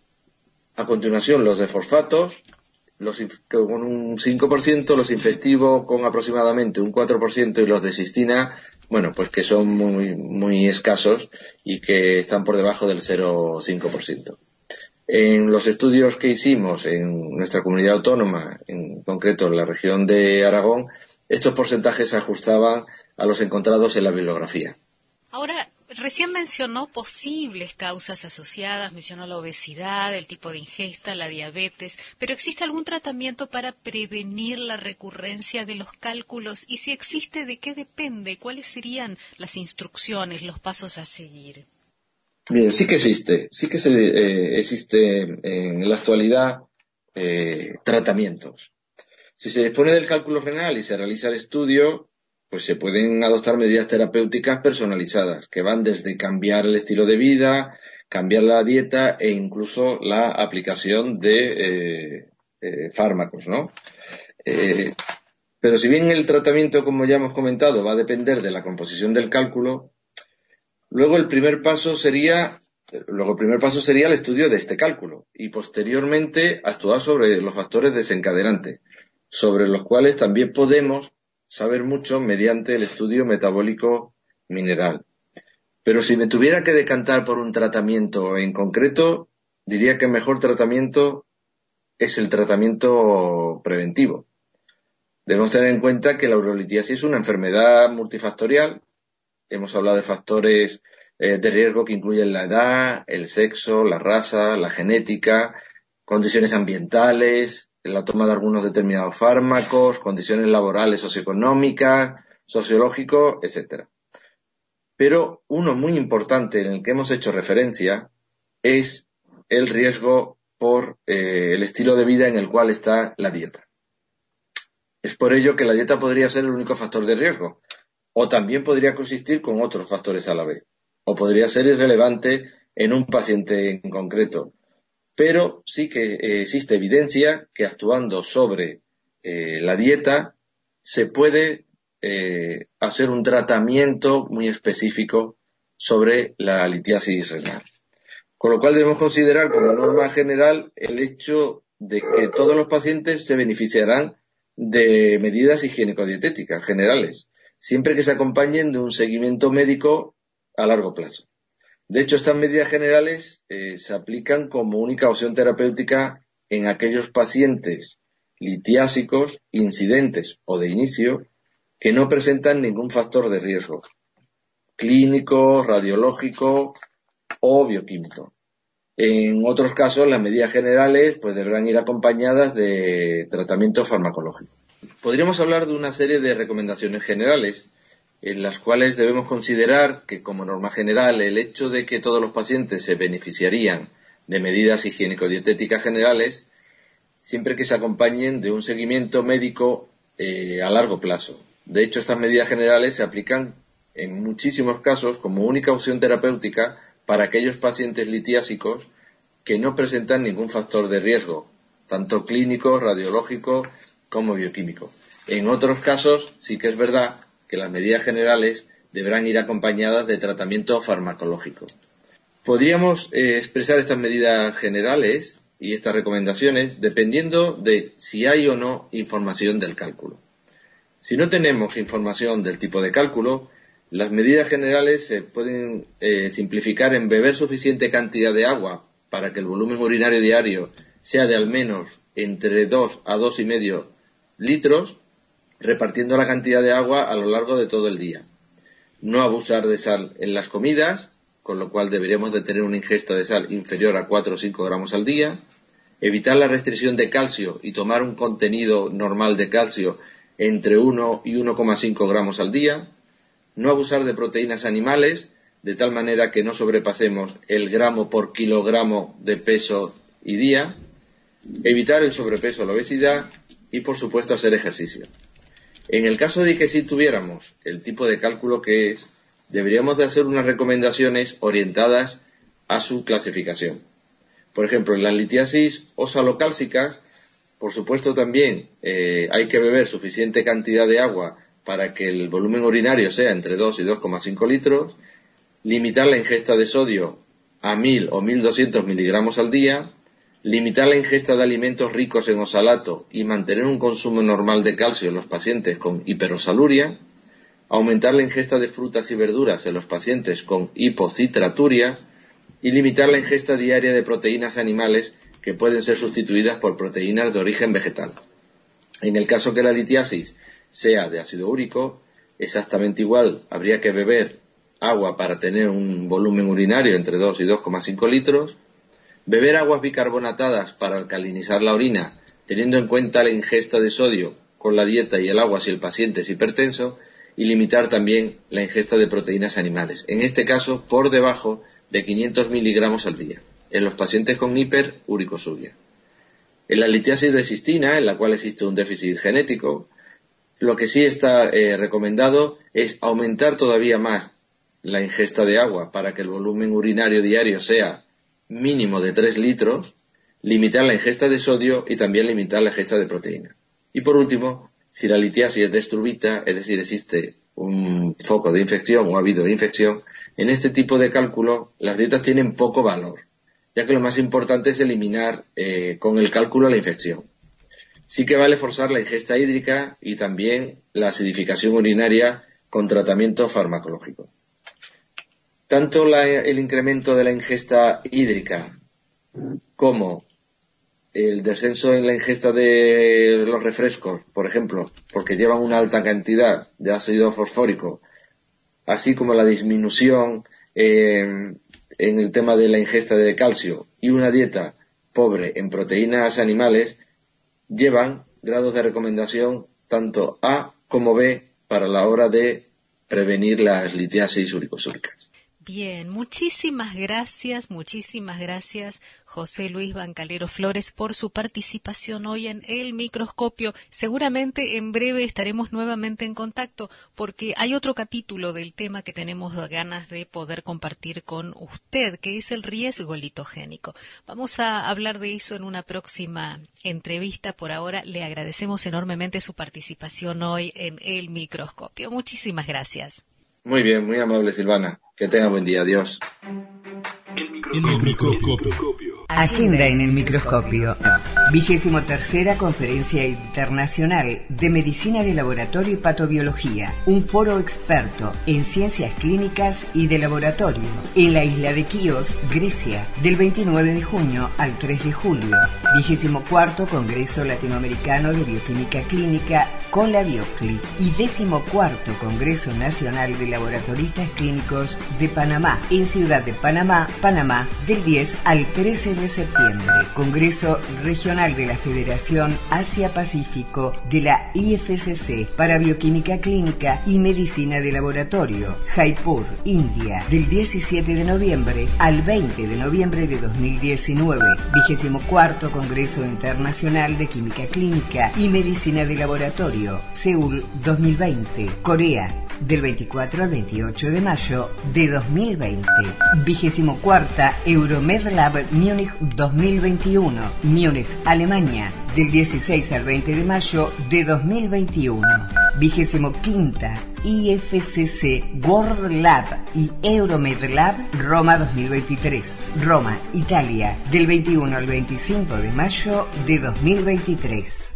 a continuación los de fosfatos, los con un cinco por ciento, los infectivos con aproximadamente un cuatro por ciento y los de cistina, bueno, pues que son muy, muy escasos y que están por debajo del cero coma cinco por ciento. En los estudios que hicimos en nuestra comunidad autónoma, en concreto en la región de Aragón, estos porcentajes se ajustaban a los encontrados en la bibliografía. Ahora, recién mencionó posibles causas asociadas, mencionó la obesidad, el tipo de ingesta, la diabetes, pero ¿existe algún tratamiento para prevenir la recurrencia de los cálculos? Y si existe, ¿de qué depende? ¿Cuáles serían las instrucciones, los pasos a seguir? Bien, sí que existe, sí que se, eh, existe en la actualidad eh, tratamientos. Si se dispone del cálculo renal y se realiza el estudio, pues se pueden adoptar medidas terapéuticas personalizadas, que van desde cambiar el estilo de vida, cambiar la dieta e incluso la aplicación de eh, eh, fármacos, ¿no? Eh, pero si bien el tratamiento, como ya hemos comentado, va a depender de la composición del cálculo, luego el primer paso sería, luego el primer paso sería el estudio de este cálculo y posteriormente actuar sobre los factores desencadenantes, sobre los cuales también podemos saber mucho mediante el estudio metabólico mineral. Pero si me tuviera que decantar por un tratamiento en concreto, diría que el mejor tratamiento es el tratamiento preventivo. Debemos tener en cuenta que la urolitiasis es una enfermedad multifactorial. Hemos hablado de factores eh, de riesgo que incluyen la edad, el sexo, la raza, la genética, condiciones ambientales, la toma de algunos determinados fármacos, condiciones laborales, socioeconómicas, sociológicos, etcétera. Pero uno muy importante en el que hemos hecho referencia es el riesgo por eh, el estilo de vida en el cual está la dieta. Es por ello que la dieta podría ser el único factor de riesgo, o también podría coexistir con otros factores a la vez, o podría ser irrelevante en un paciente en concreto. Pero sí que eh, existe evidencia que actuando sobre eh, la dieta se puede eh, hacer un tratamiento muy específico sobre la litiasis renal. Con lo cual debemos considerar como norma general el hecho de que todos los pacientes se beneficiarán de medidas higiénico-dietéticas generales, siempre que se acompañen de un seguimiento médico a largo plazo. De hecho, estas medidas generales eh, se aplican como única opción terapéutica en aquellos pacientes litiásicos, incidentes o de inicio, que no presentan ningún factor de riesgo clínico, radiológico o bioquímico. En otros casos, las medidas generales pues deberán ir acompañadas de tratamiento farmacológico. Podríamos hablar de una serie de recomendaciones generales en las cuales debemos considerar que, como norma general, el hecho de que todos los pacientes se beneficiarían de medidas higiénico-dietéticas generales siempre que se acompañen de un seguimiento médico eh, a largo plazo. De hecho, estas medidas generales se aplican en muchísimos casos como única opción terapéutica para aquellos pacientes litiásicos que no presentan ningún factor de riesgo, tanto clínico, radiológico como bioquímico. En otros casos sí que es verdad que las medidas generales deberán ir acompañadas de tratamiento farmacológico. Podríamos eh, expresar estas medidas generales y estas recomendaciones dependiendo de si hay o no información del cálculo. Si no tenemos información del tipo de cálculo, las medidas generales se pueden eh, simplificar en beber suficiente cantidad de agua para que el volumen urinario diario sea de al menos entre dos a dos y medio litros, repartiendo la cantidad de agua a lo largo de todo el día. No abusar de sal en las comidas, con lo cual deberíamos de tener una ingesta de sal inferior a cuatro o cinco gramos al día. Evitar la restricción de calcio y tomar un contenido normal de calcio entre uno y uno coma cinco gramos al día. No abusar de proteínas animales, de tal manera que no sobrepasemos el gramo por kilogramo de peso y día. Evitar el sobrepeso o la obesidad y, por supuesto, hacer ejercicio. En el caso de que sí tuviéramos el tipo de cálculo que es, deberíamos de hacer unas recomendaciones orientadas a su clasificación. Por ejemplo, en las litiasis osalocálcicas, por supuesto también eh, hay que beber suficiente cantidad de agua para que el volumen urinario sea entre dos y dos coma cinco litros, limitar la ingesta de sodio a mil o mil doscientos miligramos al día, limitar la ingesta de alimentos ricos en oxalato y mantener un consumo normal de calcio en los pacientes con hiperosaluria, aumentar la ingesta de frutas y verduras en los pacientes con hipocitraturia y limitar la ingesta diaria de proteínas animales que pueden ser sustituidas por proteínas de origen vegetal. En el caso que la litiasis sea de ácido úrico, exactamente igual, habría que beber agua para tener un volumen urinario entre dos y dos coma cinco litros, beber aguas bicarbonatadas para alcalinizar la orina, teniendo en cuenta la ingesta de sodio con la dieta y el agua si el paciente es hipertenso, y limitar también la ingesta de proteínas animales, en este caso por debajo de quinientos miligramos al día, en los pacientes con hiperuricosúria. En la litiasis de cistina, en la cual existe un déficit genético, lo que sí está eh, recomendado es aumentar todavía más la ingesta de agua para que el volumen urinario diario sea mínimo de tres litros, limitar la ingesta de sodio y también limitar la ingesta de proteína. Y por último, si la litiasis es destrubita, es decir, existe un foco de infección o ha habido infección, en este tipo de cálculo las dietas tienen poco valor, ya que lo más importante es eliminar eh, con el cálculo la infección. Sí que vale forzar la ingesta hídrica y también la acidificación urinaria con tratamiento farmacológico. Tanto la, el incremento de la ingesta hídrica como el descenso en la ingesta de los refrescos, por ejemplo, porque llevan una alta cantidad de ácido fosfórico, así como la disminución eh, en el tema de la ingesta de calcio y una dieta pobre en proteínas animales, llevan grados de recomendación tanto A como B para la hora de prevenir las litiasis uricosúricas. Bien, muchísimas gracias, muchísimas gracias José Luis Bancalero Flores por su participación hoy en El Microscopio. Seguramente en breve estaremos nuevamente en contacto porque hay otro capítulo del tema que tenemos ganas de poder compartir con usted, que es el riesgo litogénico. Vamos a hablar de eso en una próxima entrevista. Por ahora le agradecemos enormemente su participación hoy en El Microscopio. Muchísimas gracias. Muy bien, muy amable Silvana. Que tenga buen día. Adiós. El microscopio. Agenda en el microscopio. Vigésimo tercera Conferencia Internacional de Medicina de Laboratorio y Patobiología. Un foro experto en ciencias clínicas y de laboratorio. En la isla de Quíos, Grecia, del veintinueve de junio al tres de julio. Vigésimo cuarto Congreso Latinoamericano de Bioquímica Clínica con la Biocli. Y décimo cuarto Congreso Nacional de Laboratoristas Clínicos de Panamá. En Ciudad de Panamá, Panamá, del diez al trece de septiembre. Congreso Regional de la Federación Asia-Pacífico de la I F C C para Bioquímica Clínica y Medicina de Laboratorio, Jaipur, India, del diecisiete de noviembre al veinte de noviembre de dos mil diecinueve. Vigésimo cuarto Congreso Internacional de Química Clínica y Medicina de Laboratorio, Seúl dos mil veinte, Corea, del veinticuatro al veintiocho de mayo de dos mil veinte. Vigésimo cuarta Euromedlab Múnich dos mil veintiuno, Múnich, Alemania, del dieciséis al veinte de mayo de dos mil veintiuno. Vigésimo quinta I F C C World Lab y Euromedlab Roma dos mil veintitrés, Roma, Italia, del veintiuno al veinticinco de mayo de dos mil veintitrés.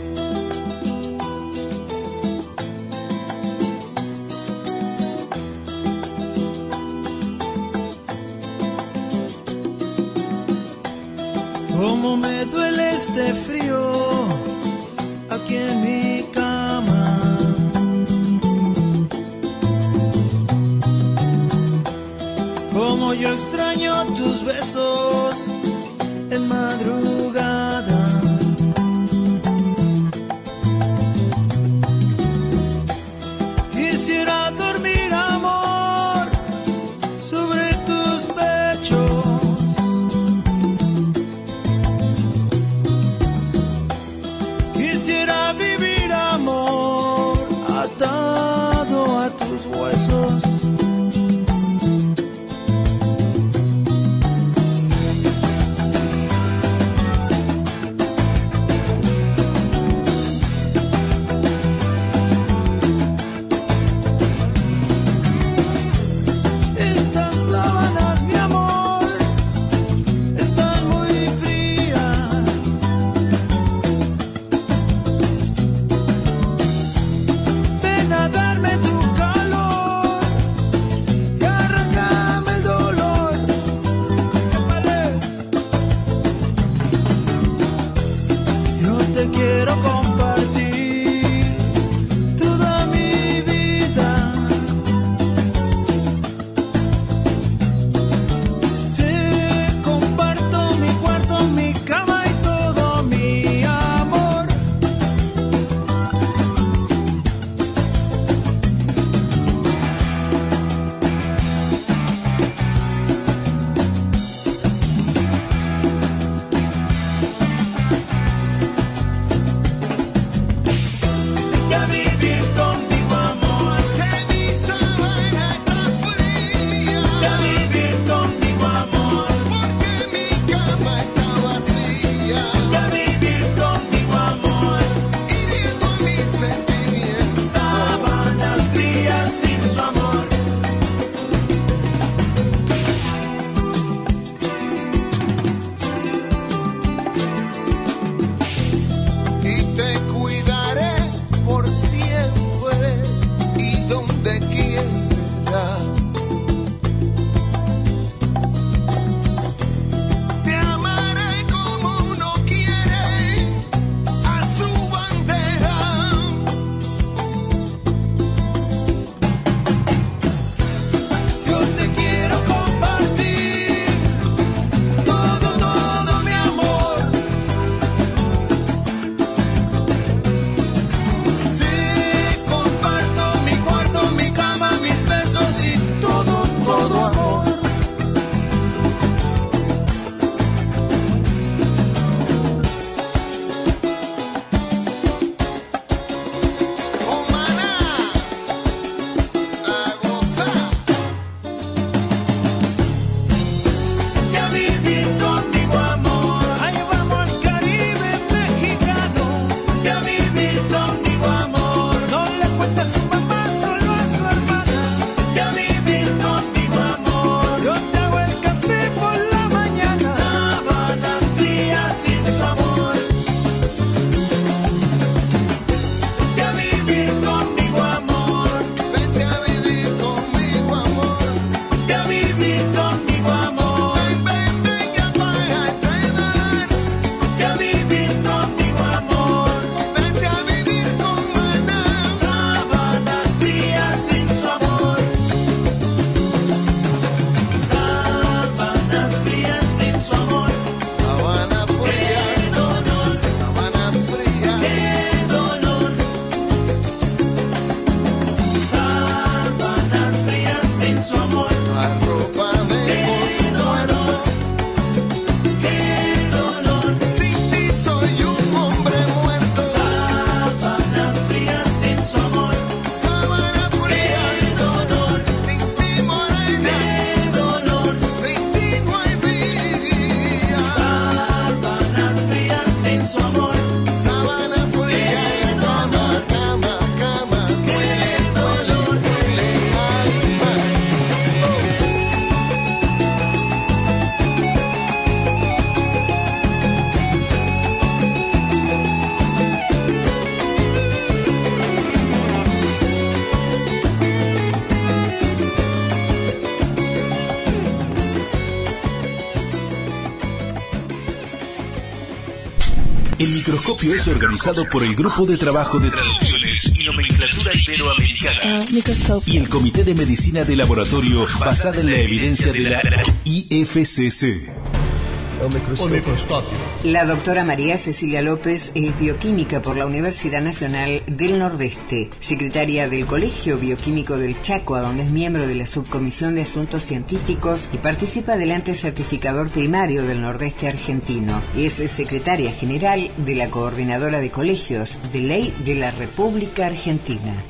Cómo me duele este frío aquí en mi cama. Cómo yo extraño tus besos en madrugada. Quisiera dormir, amor, sobre tus pechos. Quisiera vivir, amor, atado a tus huesos. El microscopio es organizado por el Grupo de Trabajo de Traducciones y Nomenclatura Iberoamericana Uh, y el Comité de Medicina de Laboratorio basada en la evidencia de la I F C C. El microscopio. La doctora María Cecilia López es bioquímica por la Universidad Nacional del Nordeste, secretaria del Colegio Bioquímico del Chaco, a donde es miembro de la Subcomisión de Asuntos Científicos y participa del ente certificador primario del Nordeste argentino. Es secretaria general de la Coordinadora de Colegios de Ley de la República Argentina.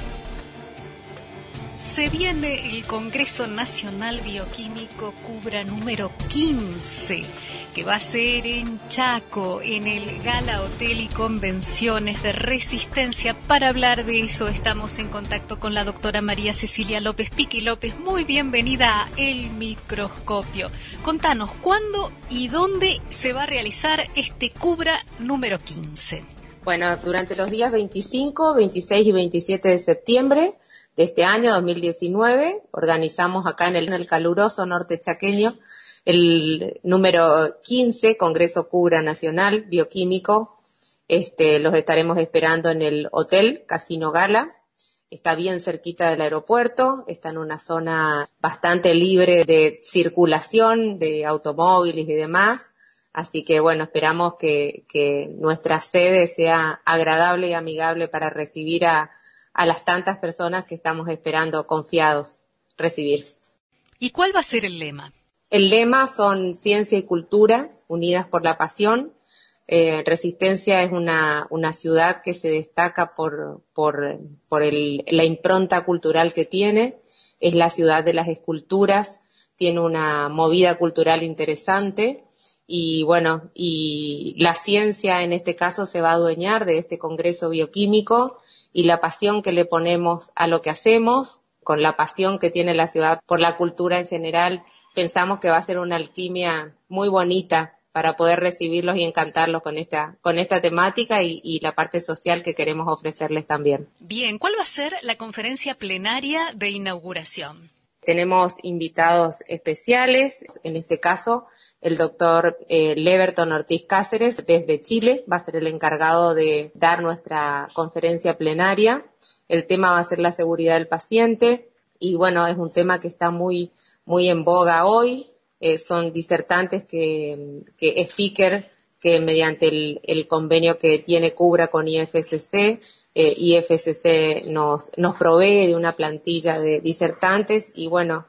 Se viene el Congreso Nacional Bioquímico Cubra número quince, que va a ser en Chaco, en el Gala Hotel y Convenciones de Resistencia. Para hablar de eso estamos en contacto con la doctora María Cecilia López Piqui López. Muy bienvenida a El Microscopio. Contanos, ¿cuándo y dónde se va a realizar este Cubra número quince? Bueno, durante los días veinticinco, veintiséis y veintisiete de septiembre de este año dos mil diecinueve, organizamos acá en el, en el caluroso norte chaqueño el número quince Congreso Cubra Nacional Bioquímico. Este, los estaremos esperando en el Hotel Casino Gala. Está bien cerquita del aeropuerto, está en una zona bastante libre de circulación de automóviles y demás. Así que bueno, esperamos que, que nuestra sede sea agradable y amigable para recibir a a las tantas personas que estamos esperando confiados recibir. ¿Y cuál va a ser el lema? El lema son ciencia y cultura unidas por la pasión. Eh, Resistencia es una, una ciudad que se destaca por, por, por el, la impronta cultural que tiene. Es la ciudad de las esculturas, tiene una movida cultural interesante y bueno, y la ciencia en este caso se va a adueñar de este Congreso Bioquímico. Y la pasión que le ponemos a lo que hacemos, con la pasión que tiene la ciudad por la cultura en general, pensamos que va a ser una alquimia muy bonita para poder recibirlos y encantarlos con esta, con esta temática y, y la parte social que queremos ofrecerles también. Bien, ¿cuál va a ser la conferencia plenaria de inauguración? Tenemos invitados especiales, en este caso el doctor eh, Leverton Ortiz Cáceres desde Chile va a ser el encargado de dar nuestra conferencia plenaria. El tema va a ser la seguridad del paciente y bueno, es un tema que está muy, muy en boga hoy. Eh, son disertantes que, que speaker que mediante el, el convenio que tiene Cubra con I F C C, eh, I F C C nos, nos provee de una plantilla de disertantes y bueno,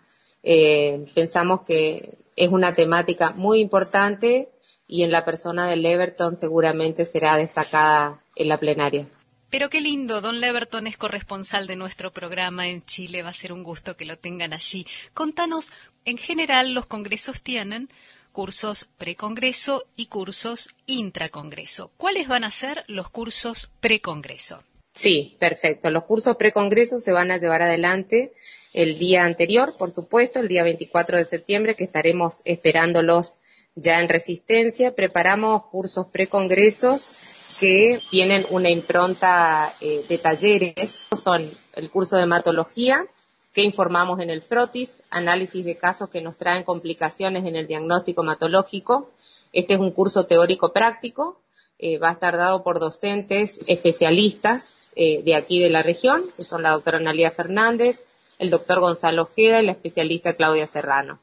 eh, pensamos que es una temática muy importante y en la persona de Leverton seguramente será destacada en la plenaria. Pero qué lindo, don Leverton es corresponsal de nuestro programa en Chile, va a ser un gusto que lo tengan allí. Contanos, en general los congresos tienen cursos precongreso y cursos intracongreso. ¿Cuáles van a ser los cursos precongreso? Sí, perfecto. Los cursos precongreso se van a llevar adelante el día anterior, por supuesto, el día veinticuatro de septiembre, que estaremos esperándolos ya en Resistencia. Preparamos cursos precongresos que tienen una impronta eh, de talleres. Son el curso de hematología, que informamos en el frotis, análisis de casos que nos traen complicaciones en el diagnóstico hematológico. Este es un curso teórico práctico, eh, va a estar dado por docentes especialistas eh, de aquí de la región, que son la doctora Analia Fernández, el doctor Gonzalo Ojeda y la especialista Claudia Serrano.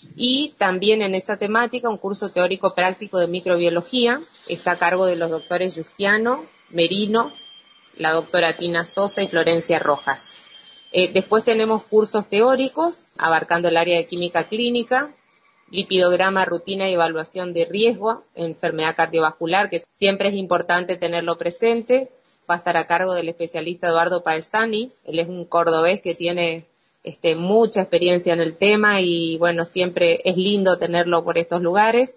Y también en esa temática un curso teórico práctico de microbiología, está a cargo de los doctores Luciano, Merino, la doctora Tina Sosa y Florencia Rojas. Eh, después tenemos cursos teóricos abarcando el área de química clínica, lipidograma, rutina y evaluación de riesgo, enfermedad cardiovascular, que siempre es importante tenerlo presente. Va a estar a cargo del especialista Eduardo Paesani, él es un cordobés que tiene este, mucha experiencia en el tema y bueno, siempre es lindo tenerlo por estos lugares.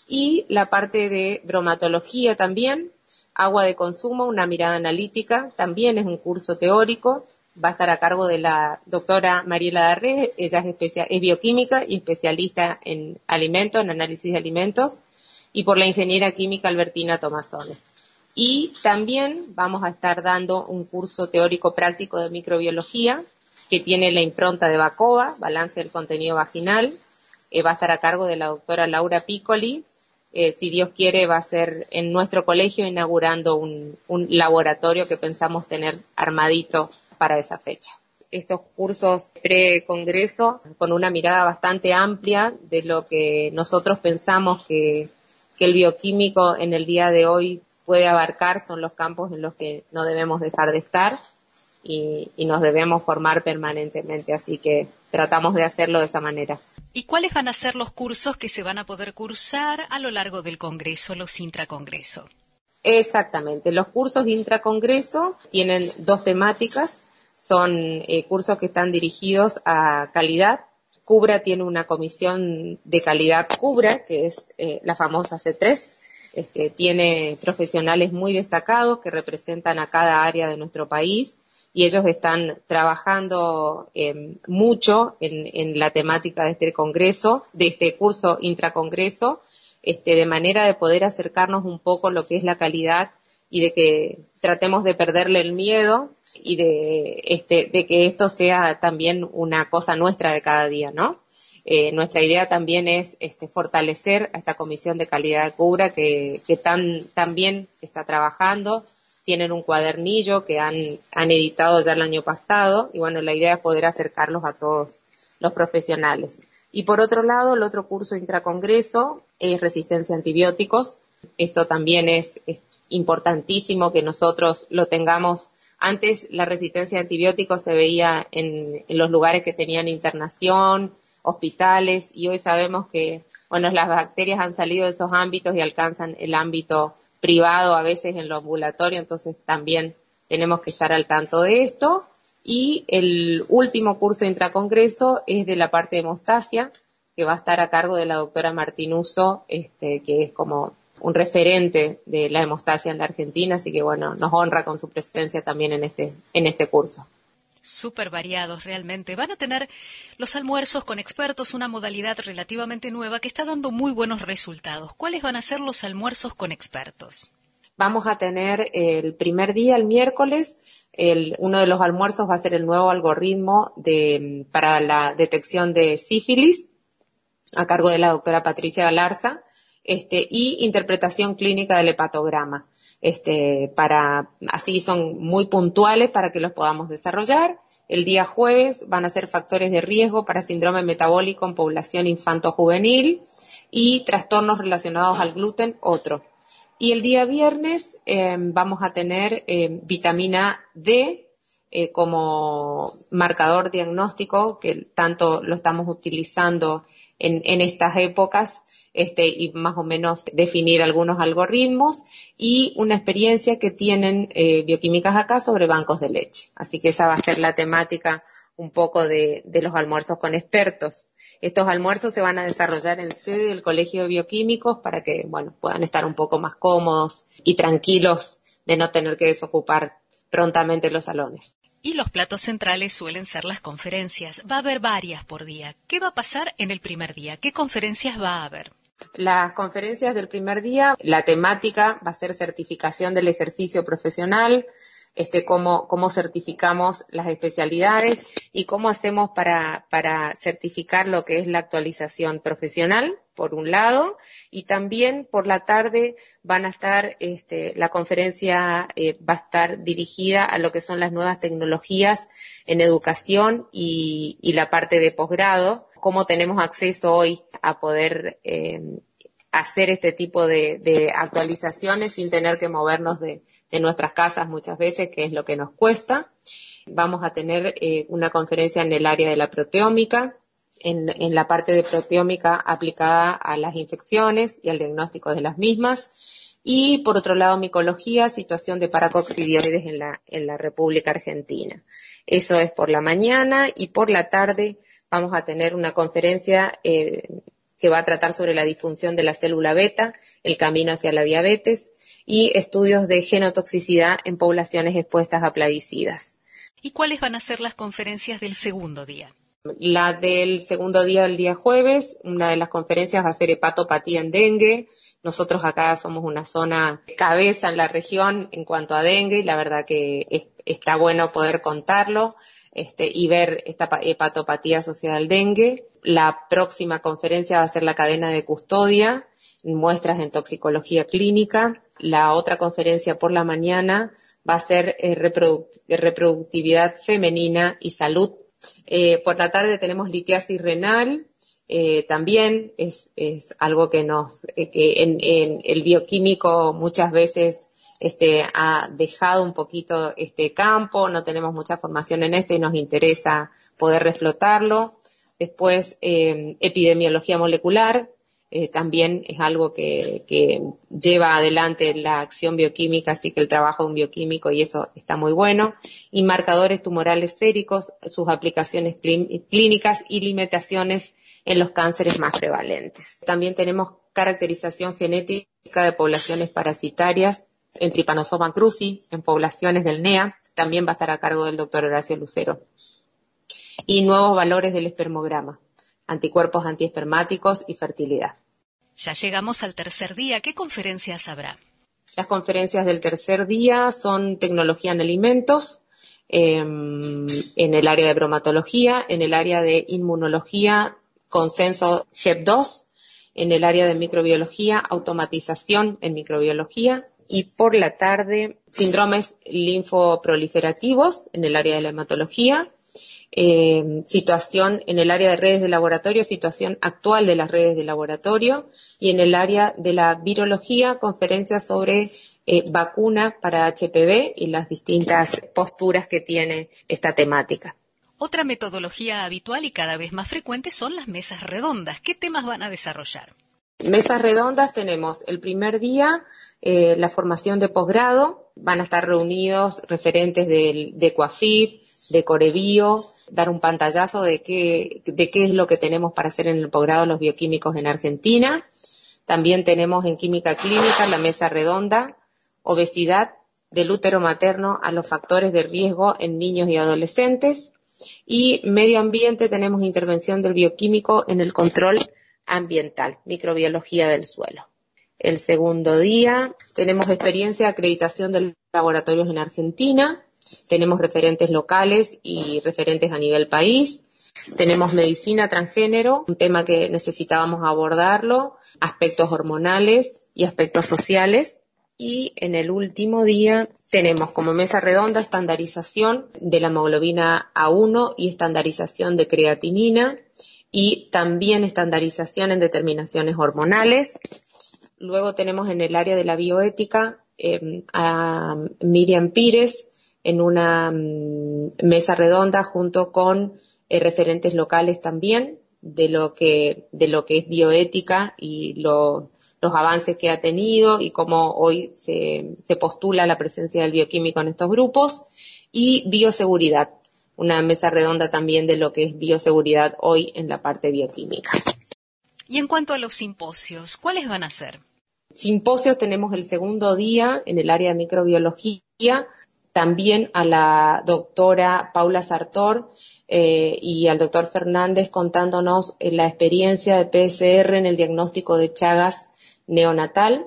Y la parte de bromatología también, agua de consumo, una mirada analítica, también es un curso teórico. Va a estar a cargo de la doctora Mariela Darré, ella es, especia- es bioquímica y especialista en alimentos, en análisis de alimentos, y por la ingeniera química Albertina Tomasone. Y también vamos a estar dando un curso teórico práctico de microbiología, que tiene la impronta de Bacova, balance del contenido vaginal, eh, va a estar a cargo de la doctora Laura Piccoli, eh, si Dios quiere, va a ser en nuestro colegio inaugurando un, un laboratorio que pensamos tener armadito para esa fecha. Estos cursos pre-congreso con una mirada bastante amplia de lo que nosotros pensamos que, que el bioquímico en el día de hoy puede abarcar, son los campos en los que no debemos dejar de estar y, y nos debemos formar permanentemente, así que tratamos de hacerlo de esa manera. ¿Y cuáles van a ser los cursos que se van a poder cursar a lo largo del congreso, los intracongreso? Exactamente, los cursos de intracongreso tienen dos temáticas. Son eh, cursos que están dirigidos a calidad. Cubra tiene una comisión de calidad Cubra, que es eh, la famosa C tres. Este, tiene profesionales muy destacados que representan a cada área de nuestro país y ellos están trabajando eh, mucho en, en la temática de este congreso, de este curso intracongreso, este, de manera de poder acercarnos un poco a lo que es la calidad y de que tratemos de perderle el miedo y de este de que esto sea también una cosa nuestra de cada día, ¿no? Eh, nuestra idea también es este fortalecer a esta comisión de calidad de Cubra que, que tan, tan bien está trabajando. Tienen un cuadernillo que han, han editado ya el año pasado y bueno, la idea es poder acercarlos a todos los profesionales. Y por otro lado, el otro curso intracongreso es resistencia a antibióticos. Esto también es, es importantísimo que nosotros lo tengamos. Antes la resistencia a antibióticos se veía en, en los lugares que tenían internación, hospitales, y hoy sabemos que, bueno, las bacterias han salido de esos ámbitos y alcanzan el ámbito privado, a veces en lo ambulatorio, entonces también tenemos que estar al tanto de esto. Y el último curso intracongreso es de la parte de hemostasia, que va a estar a cargo de la doctora Martinuso, este, que es como un referente de la hemostasia en la Argentina, así que bueno, nos honra con su presencia también en este, en este curso. Súper variados realmente. Van a tener los almuerzos con expertos, una modalidad relativamente nueva que está dando muy buenos resultados. ¿Cuáles van a ser los almuerzos con expertos? Vamos a tener el primer día, el miércoles, el, uno de los almuerzos va a ser el nuevo algoritmo de, para la detección de sífilis, a cargo de la doctora Patricia Galarza. Este, y interpretación clínica del hepatograma. Este, para, así son muy puntuales para que los podamos desarrollar. El día jueves van a ser factores de riesgo para síndrome metabólico en población infanto-juvenil y trastornos relacionados al gluten, otro. Y el día viernes eh, vamos a tener eh, vitamina D eh, como marcador diagnóstico, que tanto lo estamos utilizando en, en estas épocas. Este, y más o menos definir algunos algoritmos y una experiencia que tienen eh, bioquímicas acá sobre bancos de leche. Así que esa va a ser la temática un poco de, de los almuerzos con expertos. Estos almuerzos se van a desarrollar en sede del Colegio de Bioquímicos para que, bueno, puedan estar un poco más cómodos y tranquilos de no tener que desocupar prontamente los salones. Y los platos centrales suelen ser las conferencias. Va a haber varias por día. ¿Qué va a pasar en el primer día? ¿Qué conferencias va a haber? Las conferencias del primer día, la temática va a ser certificación del ejercicio profesional, este, cómo, cómo certificamos las especialidades y cómo hacemos para, para certificar lo que es la actualización profesional, por un lado, y también por la tarde van a estar, este, la conferencia eh, va a estar dirigida a lo que son las nuevas tecnologías en educación y, y la parte de posgrado, cómo tenemos acceso hoy a poder eh, hacer este tipo de, de actualizaciones sin tener que movernos de, de nuestras casas muchas veces, que es lo que nos cuesta. Vamos a tener eh, una conferencia en el área de la proteómica, en, en la parte de proteómica aplicada a las infecciones y al diagnóstico de las mismas. Y por otro lado, micología, situación de paracoccidioides en la, en la República Argentina. Eso es por la mañana, y por la tarde vamos a tener una conferencia eh, que va a tratar sobre la disfunción de la célula beta, el camino hacia la diabetes y estudios de genotoxicidad en poblaciones expuestas a plaguicidas. ¿Y cuáles van a ser las conferencias del segundo día? La del segundo día, el día jueves, una de las conferencias va a ser hepatopatía en dengue. Nosotros acá somos una zona cabeza en la región en cuanto a dengue y la verdad que es, está bueno poder contarlo este, y ver esta hepatopatía asociada al dengue. La próxima conferencia va a ser la cadena de custodia muestras en toxicología clínica. La otra conferencia por la mañana va a ser eh, reproduct- reproductividad femenina y salud. Eh, por la tarde tenemos litiasis renal. Eh, también es, es algo que nos, eh, que en, en el bioquímico muchas veces este, ha dejado un poquito este campo, no tenemos mucha formación en esto y nos interesa poder reflotarlo. Después, eh, epidemiología molecular, eh, también es algo que, que lleva adelante la acción bioquímica, así que el trabajo de un bioquímico y eso está muy bueno. Y marcadores tumorales séricos, sus aplicaciones clí- clínicas y limitaciones en los cánceres más prevalentes. También tenemos caracterización genética de poblaciones parasitarias en Trypanosoma cruzi, en poblaciones del N E A, también va a estar a cargo del doctor Horacio Lucero. Y nuevos valores del espermograma, anticuerpos antiespermáticos y fertilidad. Ya llegamos al tercer día. ¿Qué conferencias habrá? Las conferencias del tercer día son tecnología en alimentos, eh, en el área de bromatología, en el área de inmunología, consenso G E P dos, en el área de microbiología, automatización en microbiología, y por la tarde síndromes linfoproliferativos en el área de la hematología, eh, situación en el área de redes de laboratorio, situación actual de las redes de laboratorio, y en el área de la virología, conferencias sobre eh, vacuna para H P V y las distintas posturas que tiene esta temática. Otra metodología habitual y cada vez más frecuente son las mesas redondas. ¿Qué temas van a desarrollar? Mesas redondas tenemos el primer día, eh, la formación de posgrado, van a estar reunidos referentes de, de Coafib, de Corebio, dar un pantallazo de qué, de qué es lo que tenemos para hacer en el posgrado los bioquímicos en Argentina. También tenemos en química clínica la mesa redonda, obesidad del útero materno a los factores de riesgo en niños y adolescentes. Y medio ambiente tenemos intervención del bioquímico en el control ambiental, microbiología del suelo. El segundo día tenemos experiencia de acreditación de laboratorios en Argentina, tenemos referentes locales y referentes a nivel país, tenemos medicina transgénero, un tema que necesitábamos abordarlo, aspectos hormonales y aspectos sociales. Y en el último día tenemos como mesa redonda estandarización de la hemoglobina A uno y estandarización de creatinina y también estandarización en determinaciones hormonales. Luego tenemos en el área de la bioética eh, a Miriam Pires en una um, mesa redonda junto con eh, referentes locales también de lo que, de lo que es bioética y lo los avances que ha tenido y cómo hoy se, se postula la presencia del bioquímico en estos grupos, y bioseguridad, una mesa redonda también de lo que es bioseguridad hoy en la parte bioquímica. Y en cuanto a los simposios, ¿cuáles van a ser? Simposios tenemos el segundo día en el área de microbiología, también a la doctora Paula Sartor eh, y al doctor Fernández contándonos eh, la experiencia de P C R en el diagnóstico de Chagas neonatal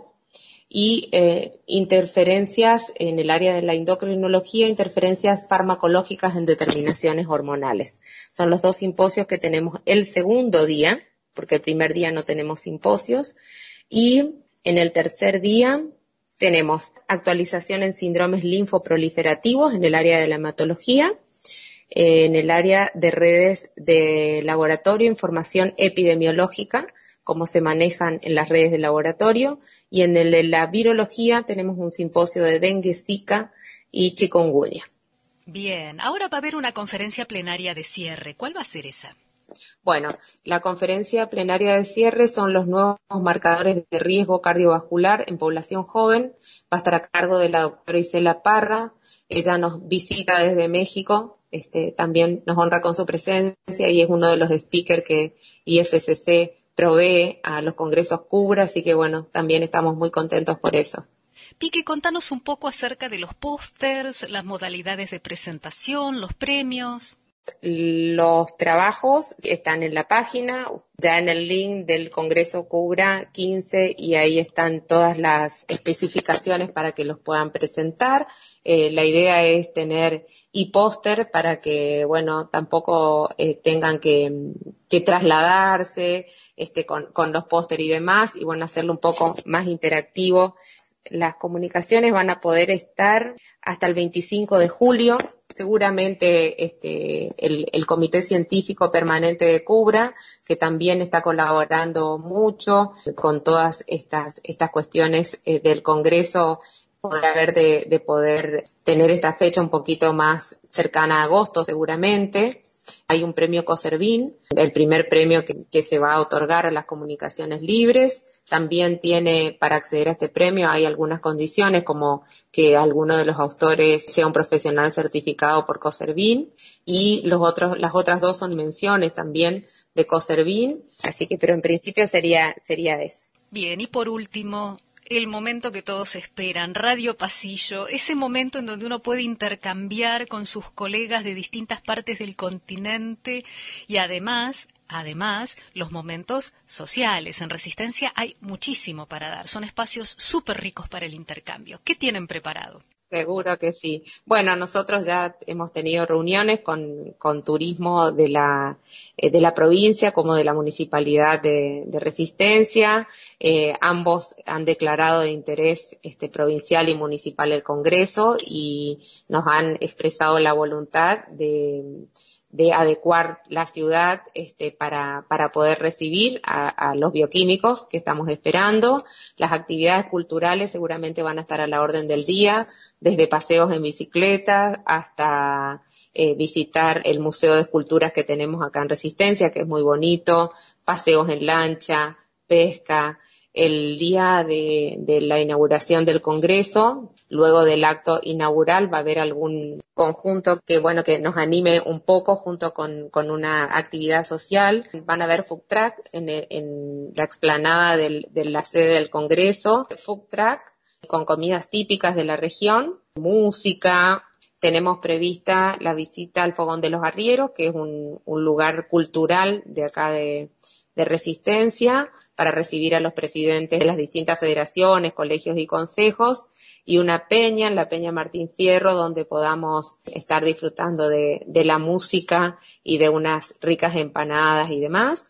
y eh, interferencias en el área de la endocrinología, interferencias farmacológicas en determinaciones hormonales. Son los dos simposios que tenemos el segundo día, porque el primer día no tenemos simposios, y en el tercer día tenemos actualización en síndromes linfoproliferativos en el área de la hematología, eh, en el área de redes de laboratorio, información epidemiológica, cómo se manejan en las redes de laboratorio, y en el de la virología tenemos un simposio de dengue, zika y chikungunya. Bien, ahora va a haber una conferencia plenaria de cierre. ¿Cuál va a ser esa? Bueno, la conferencia plenaria de cierre son los nuevos marcadores de riesgo cardiovascular en población joven. Va a estar a cargo de la doctora Isela Parra. Ella nos visita desde México. Este, también nos honra con su presencia y es uno de los speakers que I F C C provee a los congresos Cubra, así que bueno, también estamos muy contentos por eso. Pique, contanos un poco acerca de los pósters, las modalidades de presentación, los premios. Los trabajos están en la página, ya en el link del Congreso Cubra quince, y ahí están todas las especificaciones para que los puedan presentar. Eh, la idea es tener e-póster para que, bueno, tampoco eh, tengan que, que trasladarse este, con, con los póster y demás, y bueno, hacerlo un poco más interactivo. Las comunicaciones van a poder estar hasta el veinticinco de julio. Seguramente este, el, el Comité Científico Permanente de Cubra, que también está colaborando mucho con todas estas, estas cuestiones eh, del Congreso, podrá ver de, de poder tener esta fecha un poquito más cercana a agosto seguramente. Hay un premio COSERVIN, el primer premio que, que se va a otorgar a las comunicaciones libres. También tiene, para acceder a este premio, hay algunas condiciones, como que alguno de los autores sea un profesional certificado por COSERVIN, y los otros, las otras dos son menciones también de COSERVIN. Así que, pero en principio sería, sería eso. Bien, y por último, el momento que todos esperan, Radio Pasillo, ese momento en donde uno puede intercambiar con sus colegas de distintas partes del continente y además, además, los momentos sociales. En Resistencia hay muchísimo para dar, son espacios súper ricos para el intercambio. ¿Qué tienen preparado? Seguro que sí. Bueno, nosotros ya hemos tenido reuniones con, con turismo de la, eh, de la provincia como de la municipalidad de, de Resistencia. Eh, ambos han declarado de interés este, provincial y municipal el Congreso, y nos han expresado la voluntad de, de adecuar la ciudad este, para, para poder recibir a, a los bioquímicos que estamos esperando. Las actividades culturales seguramente van a estar a la orden del día, desde paseos en bicicleta hasta eh, visitar el Museo de Esculturas que tenemos acá en Resistencia, que es muy bonito, paseos en lancha, pesca. El día de, de la inauguración del Congreso, luego del acto inaugural, va a haber algún conjunto que, bueno, que nos anime un poco junto con, con una actividad social. Van a haber food truck en, el, en la explanada del, de la sede del Congreso, food truck con comidas típicas de la región, música. Tenemos prevista la visita al Fogón de los Arrieros, que es un, un lugar cultural de acá de, de Resistencia, para recibir a los presidentes de las distintas federaciones, colegios y consejos, y una peña, la Peña Martín Fierro, donde podamos estar disfrutando de, de la música y de unas ricas empanadas y demás.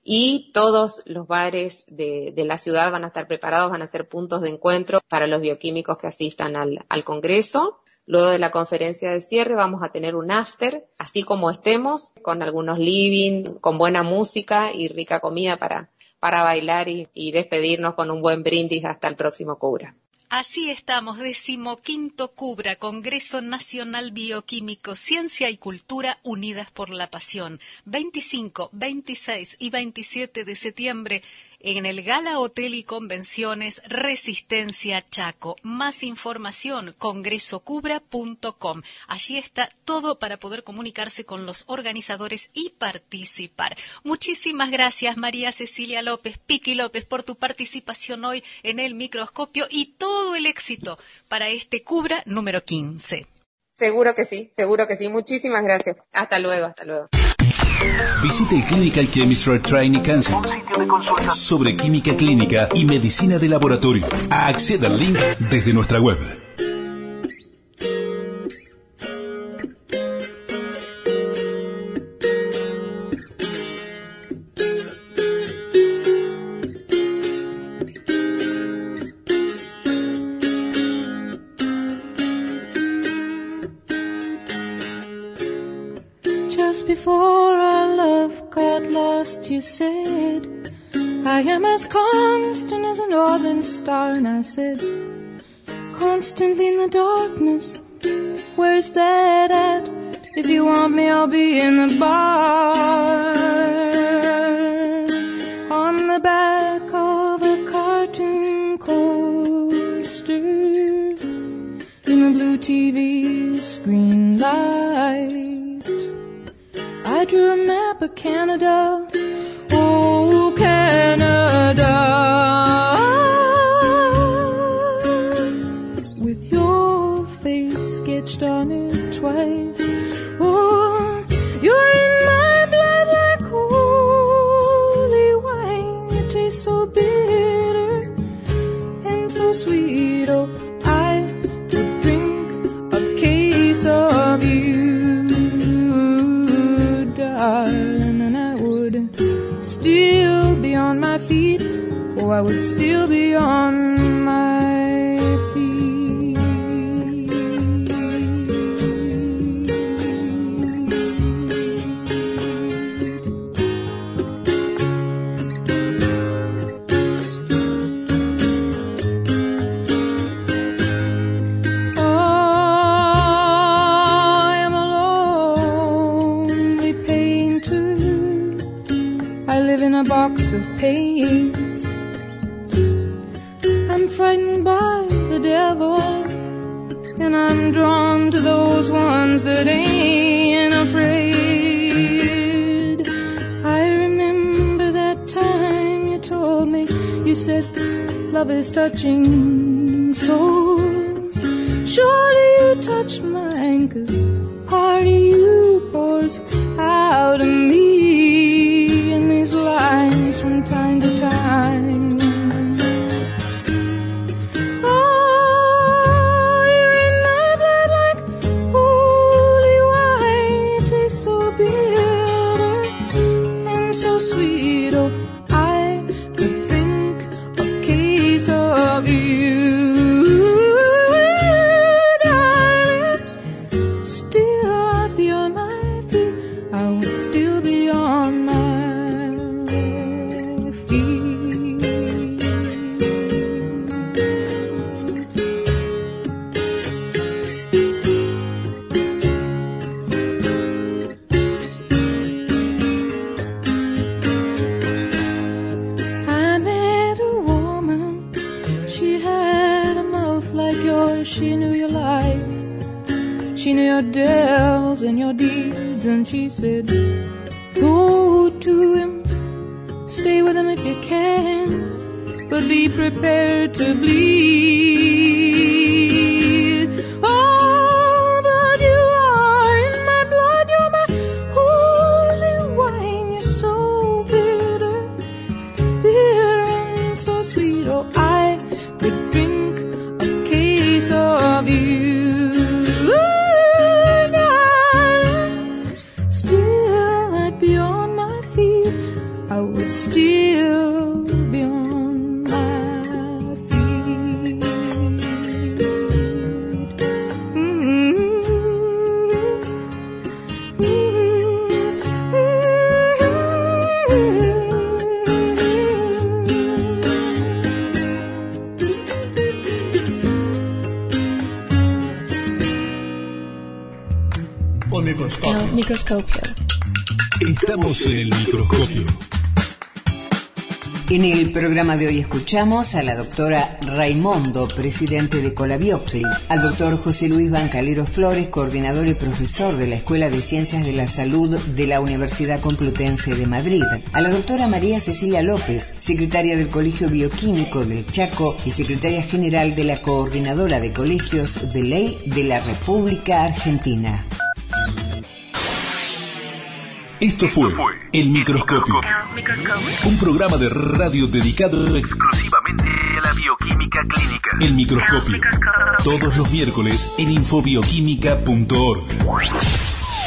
Y todos los bares de, de la ciudad van a estar preparados, van a ser puntos de encuentro para los bioquímicos que asistan al, al Congreso. Luego de la conferencia de cierre vamos a tener un after, así como estemos, con algunos living, con buena música y rica comida para para bailar y, y despedirnos con un buen brindis hasta el próximo Cubra. Así estamos, decimoquinto Cubra, Congreso Nacional Bioquímico, Ciencia y Cultura Unidas por la Pasión, veinticinco, veintiséis y veintisiete de septiembre en el Gala Hotel y Convenciones Resistencia Chaco. Más información, congreso cubra punto com. Allí está todo para poder comunicarse con los organizadores y participar. Muchísimas gracias, María Cecilia López, Piqui López, por tu participación hoy en el microscopio, y todo el éxito para este Cubra número quince. Seguro que sí, seguro que sí. Muchísimas gracias. Hasta luego, hasta luego. Visite el Clinical Chemistry Training Council sobre química clínica y medicina de laboratorio. Acceda al link desde nuestra web. Before our love got lost, you said, I am as constant as a northern star. And I said, constantly in the darkness, where's that at? If you want me, I'll be in the bar. On the back of a cartoon coaster, in the blue T V screen light, I drew a map of Canada, oh Canada, with your face sketched on it twice. Oh, you I would still be on my feet. Oh, I am a lonely painter. I live in a box of paints. I'm frightened by the devil, and I'm drawn to those ones that ain't afraid. I remember that time you told me, you said love is touching souls. Surely you touch mine, 'cause part of you pours out of me in these lines from time to time. Oh, you're in my blood like holy wine. You taste so bitter and so sweet. Oh, I could drink a case of you, darling. Still I'd be on my feet. I would still be on my she knew your life, she knew your devils and your deeds, and she said, go to him, stay with him if you can, but be prepared to bleed. Oh, but you are in my blood, you're my holy wine, you're so bitter, bitter and so sweet. Oh, I could drink of you, darling. Still I'd be on my feet. I would still be on my feet. Mm-hmm. El microscopio. Estamos en el microscopio. En el programa de hoy escuchamos a la doctora Raimondo, presidente de Colabiocli, al doctor José Luis Bancalero Flores, coordinador y profesor de la Escuela de Ciencias de la Salud de la Universidad Complutense de Madrid, a la doctora María Cecilia López, secretaria del Colegio Bioquímico del Chaco y secretaria general de la Coordinadora de Colegios de Ley de la República Argentina. Esto fue El Microscopio, un programa de radio dedicado exclusivamente a la bioquímica clínica. El Microscopio, todos los miércoles en infobioquímica punto org.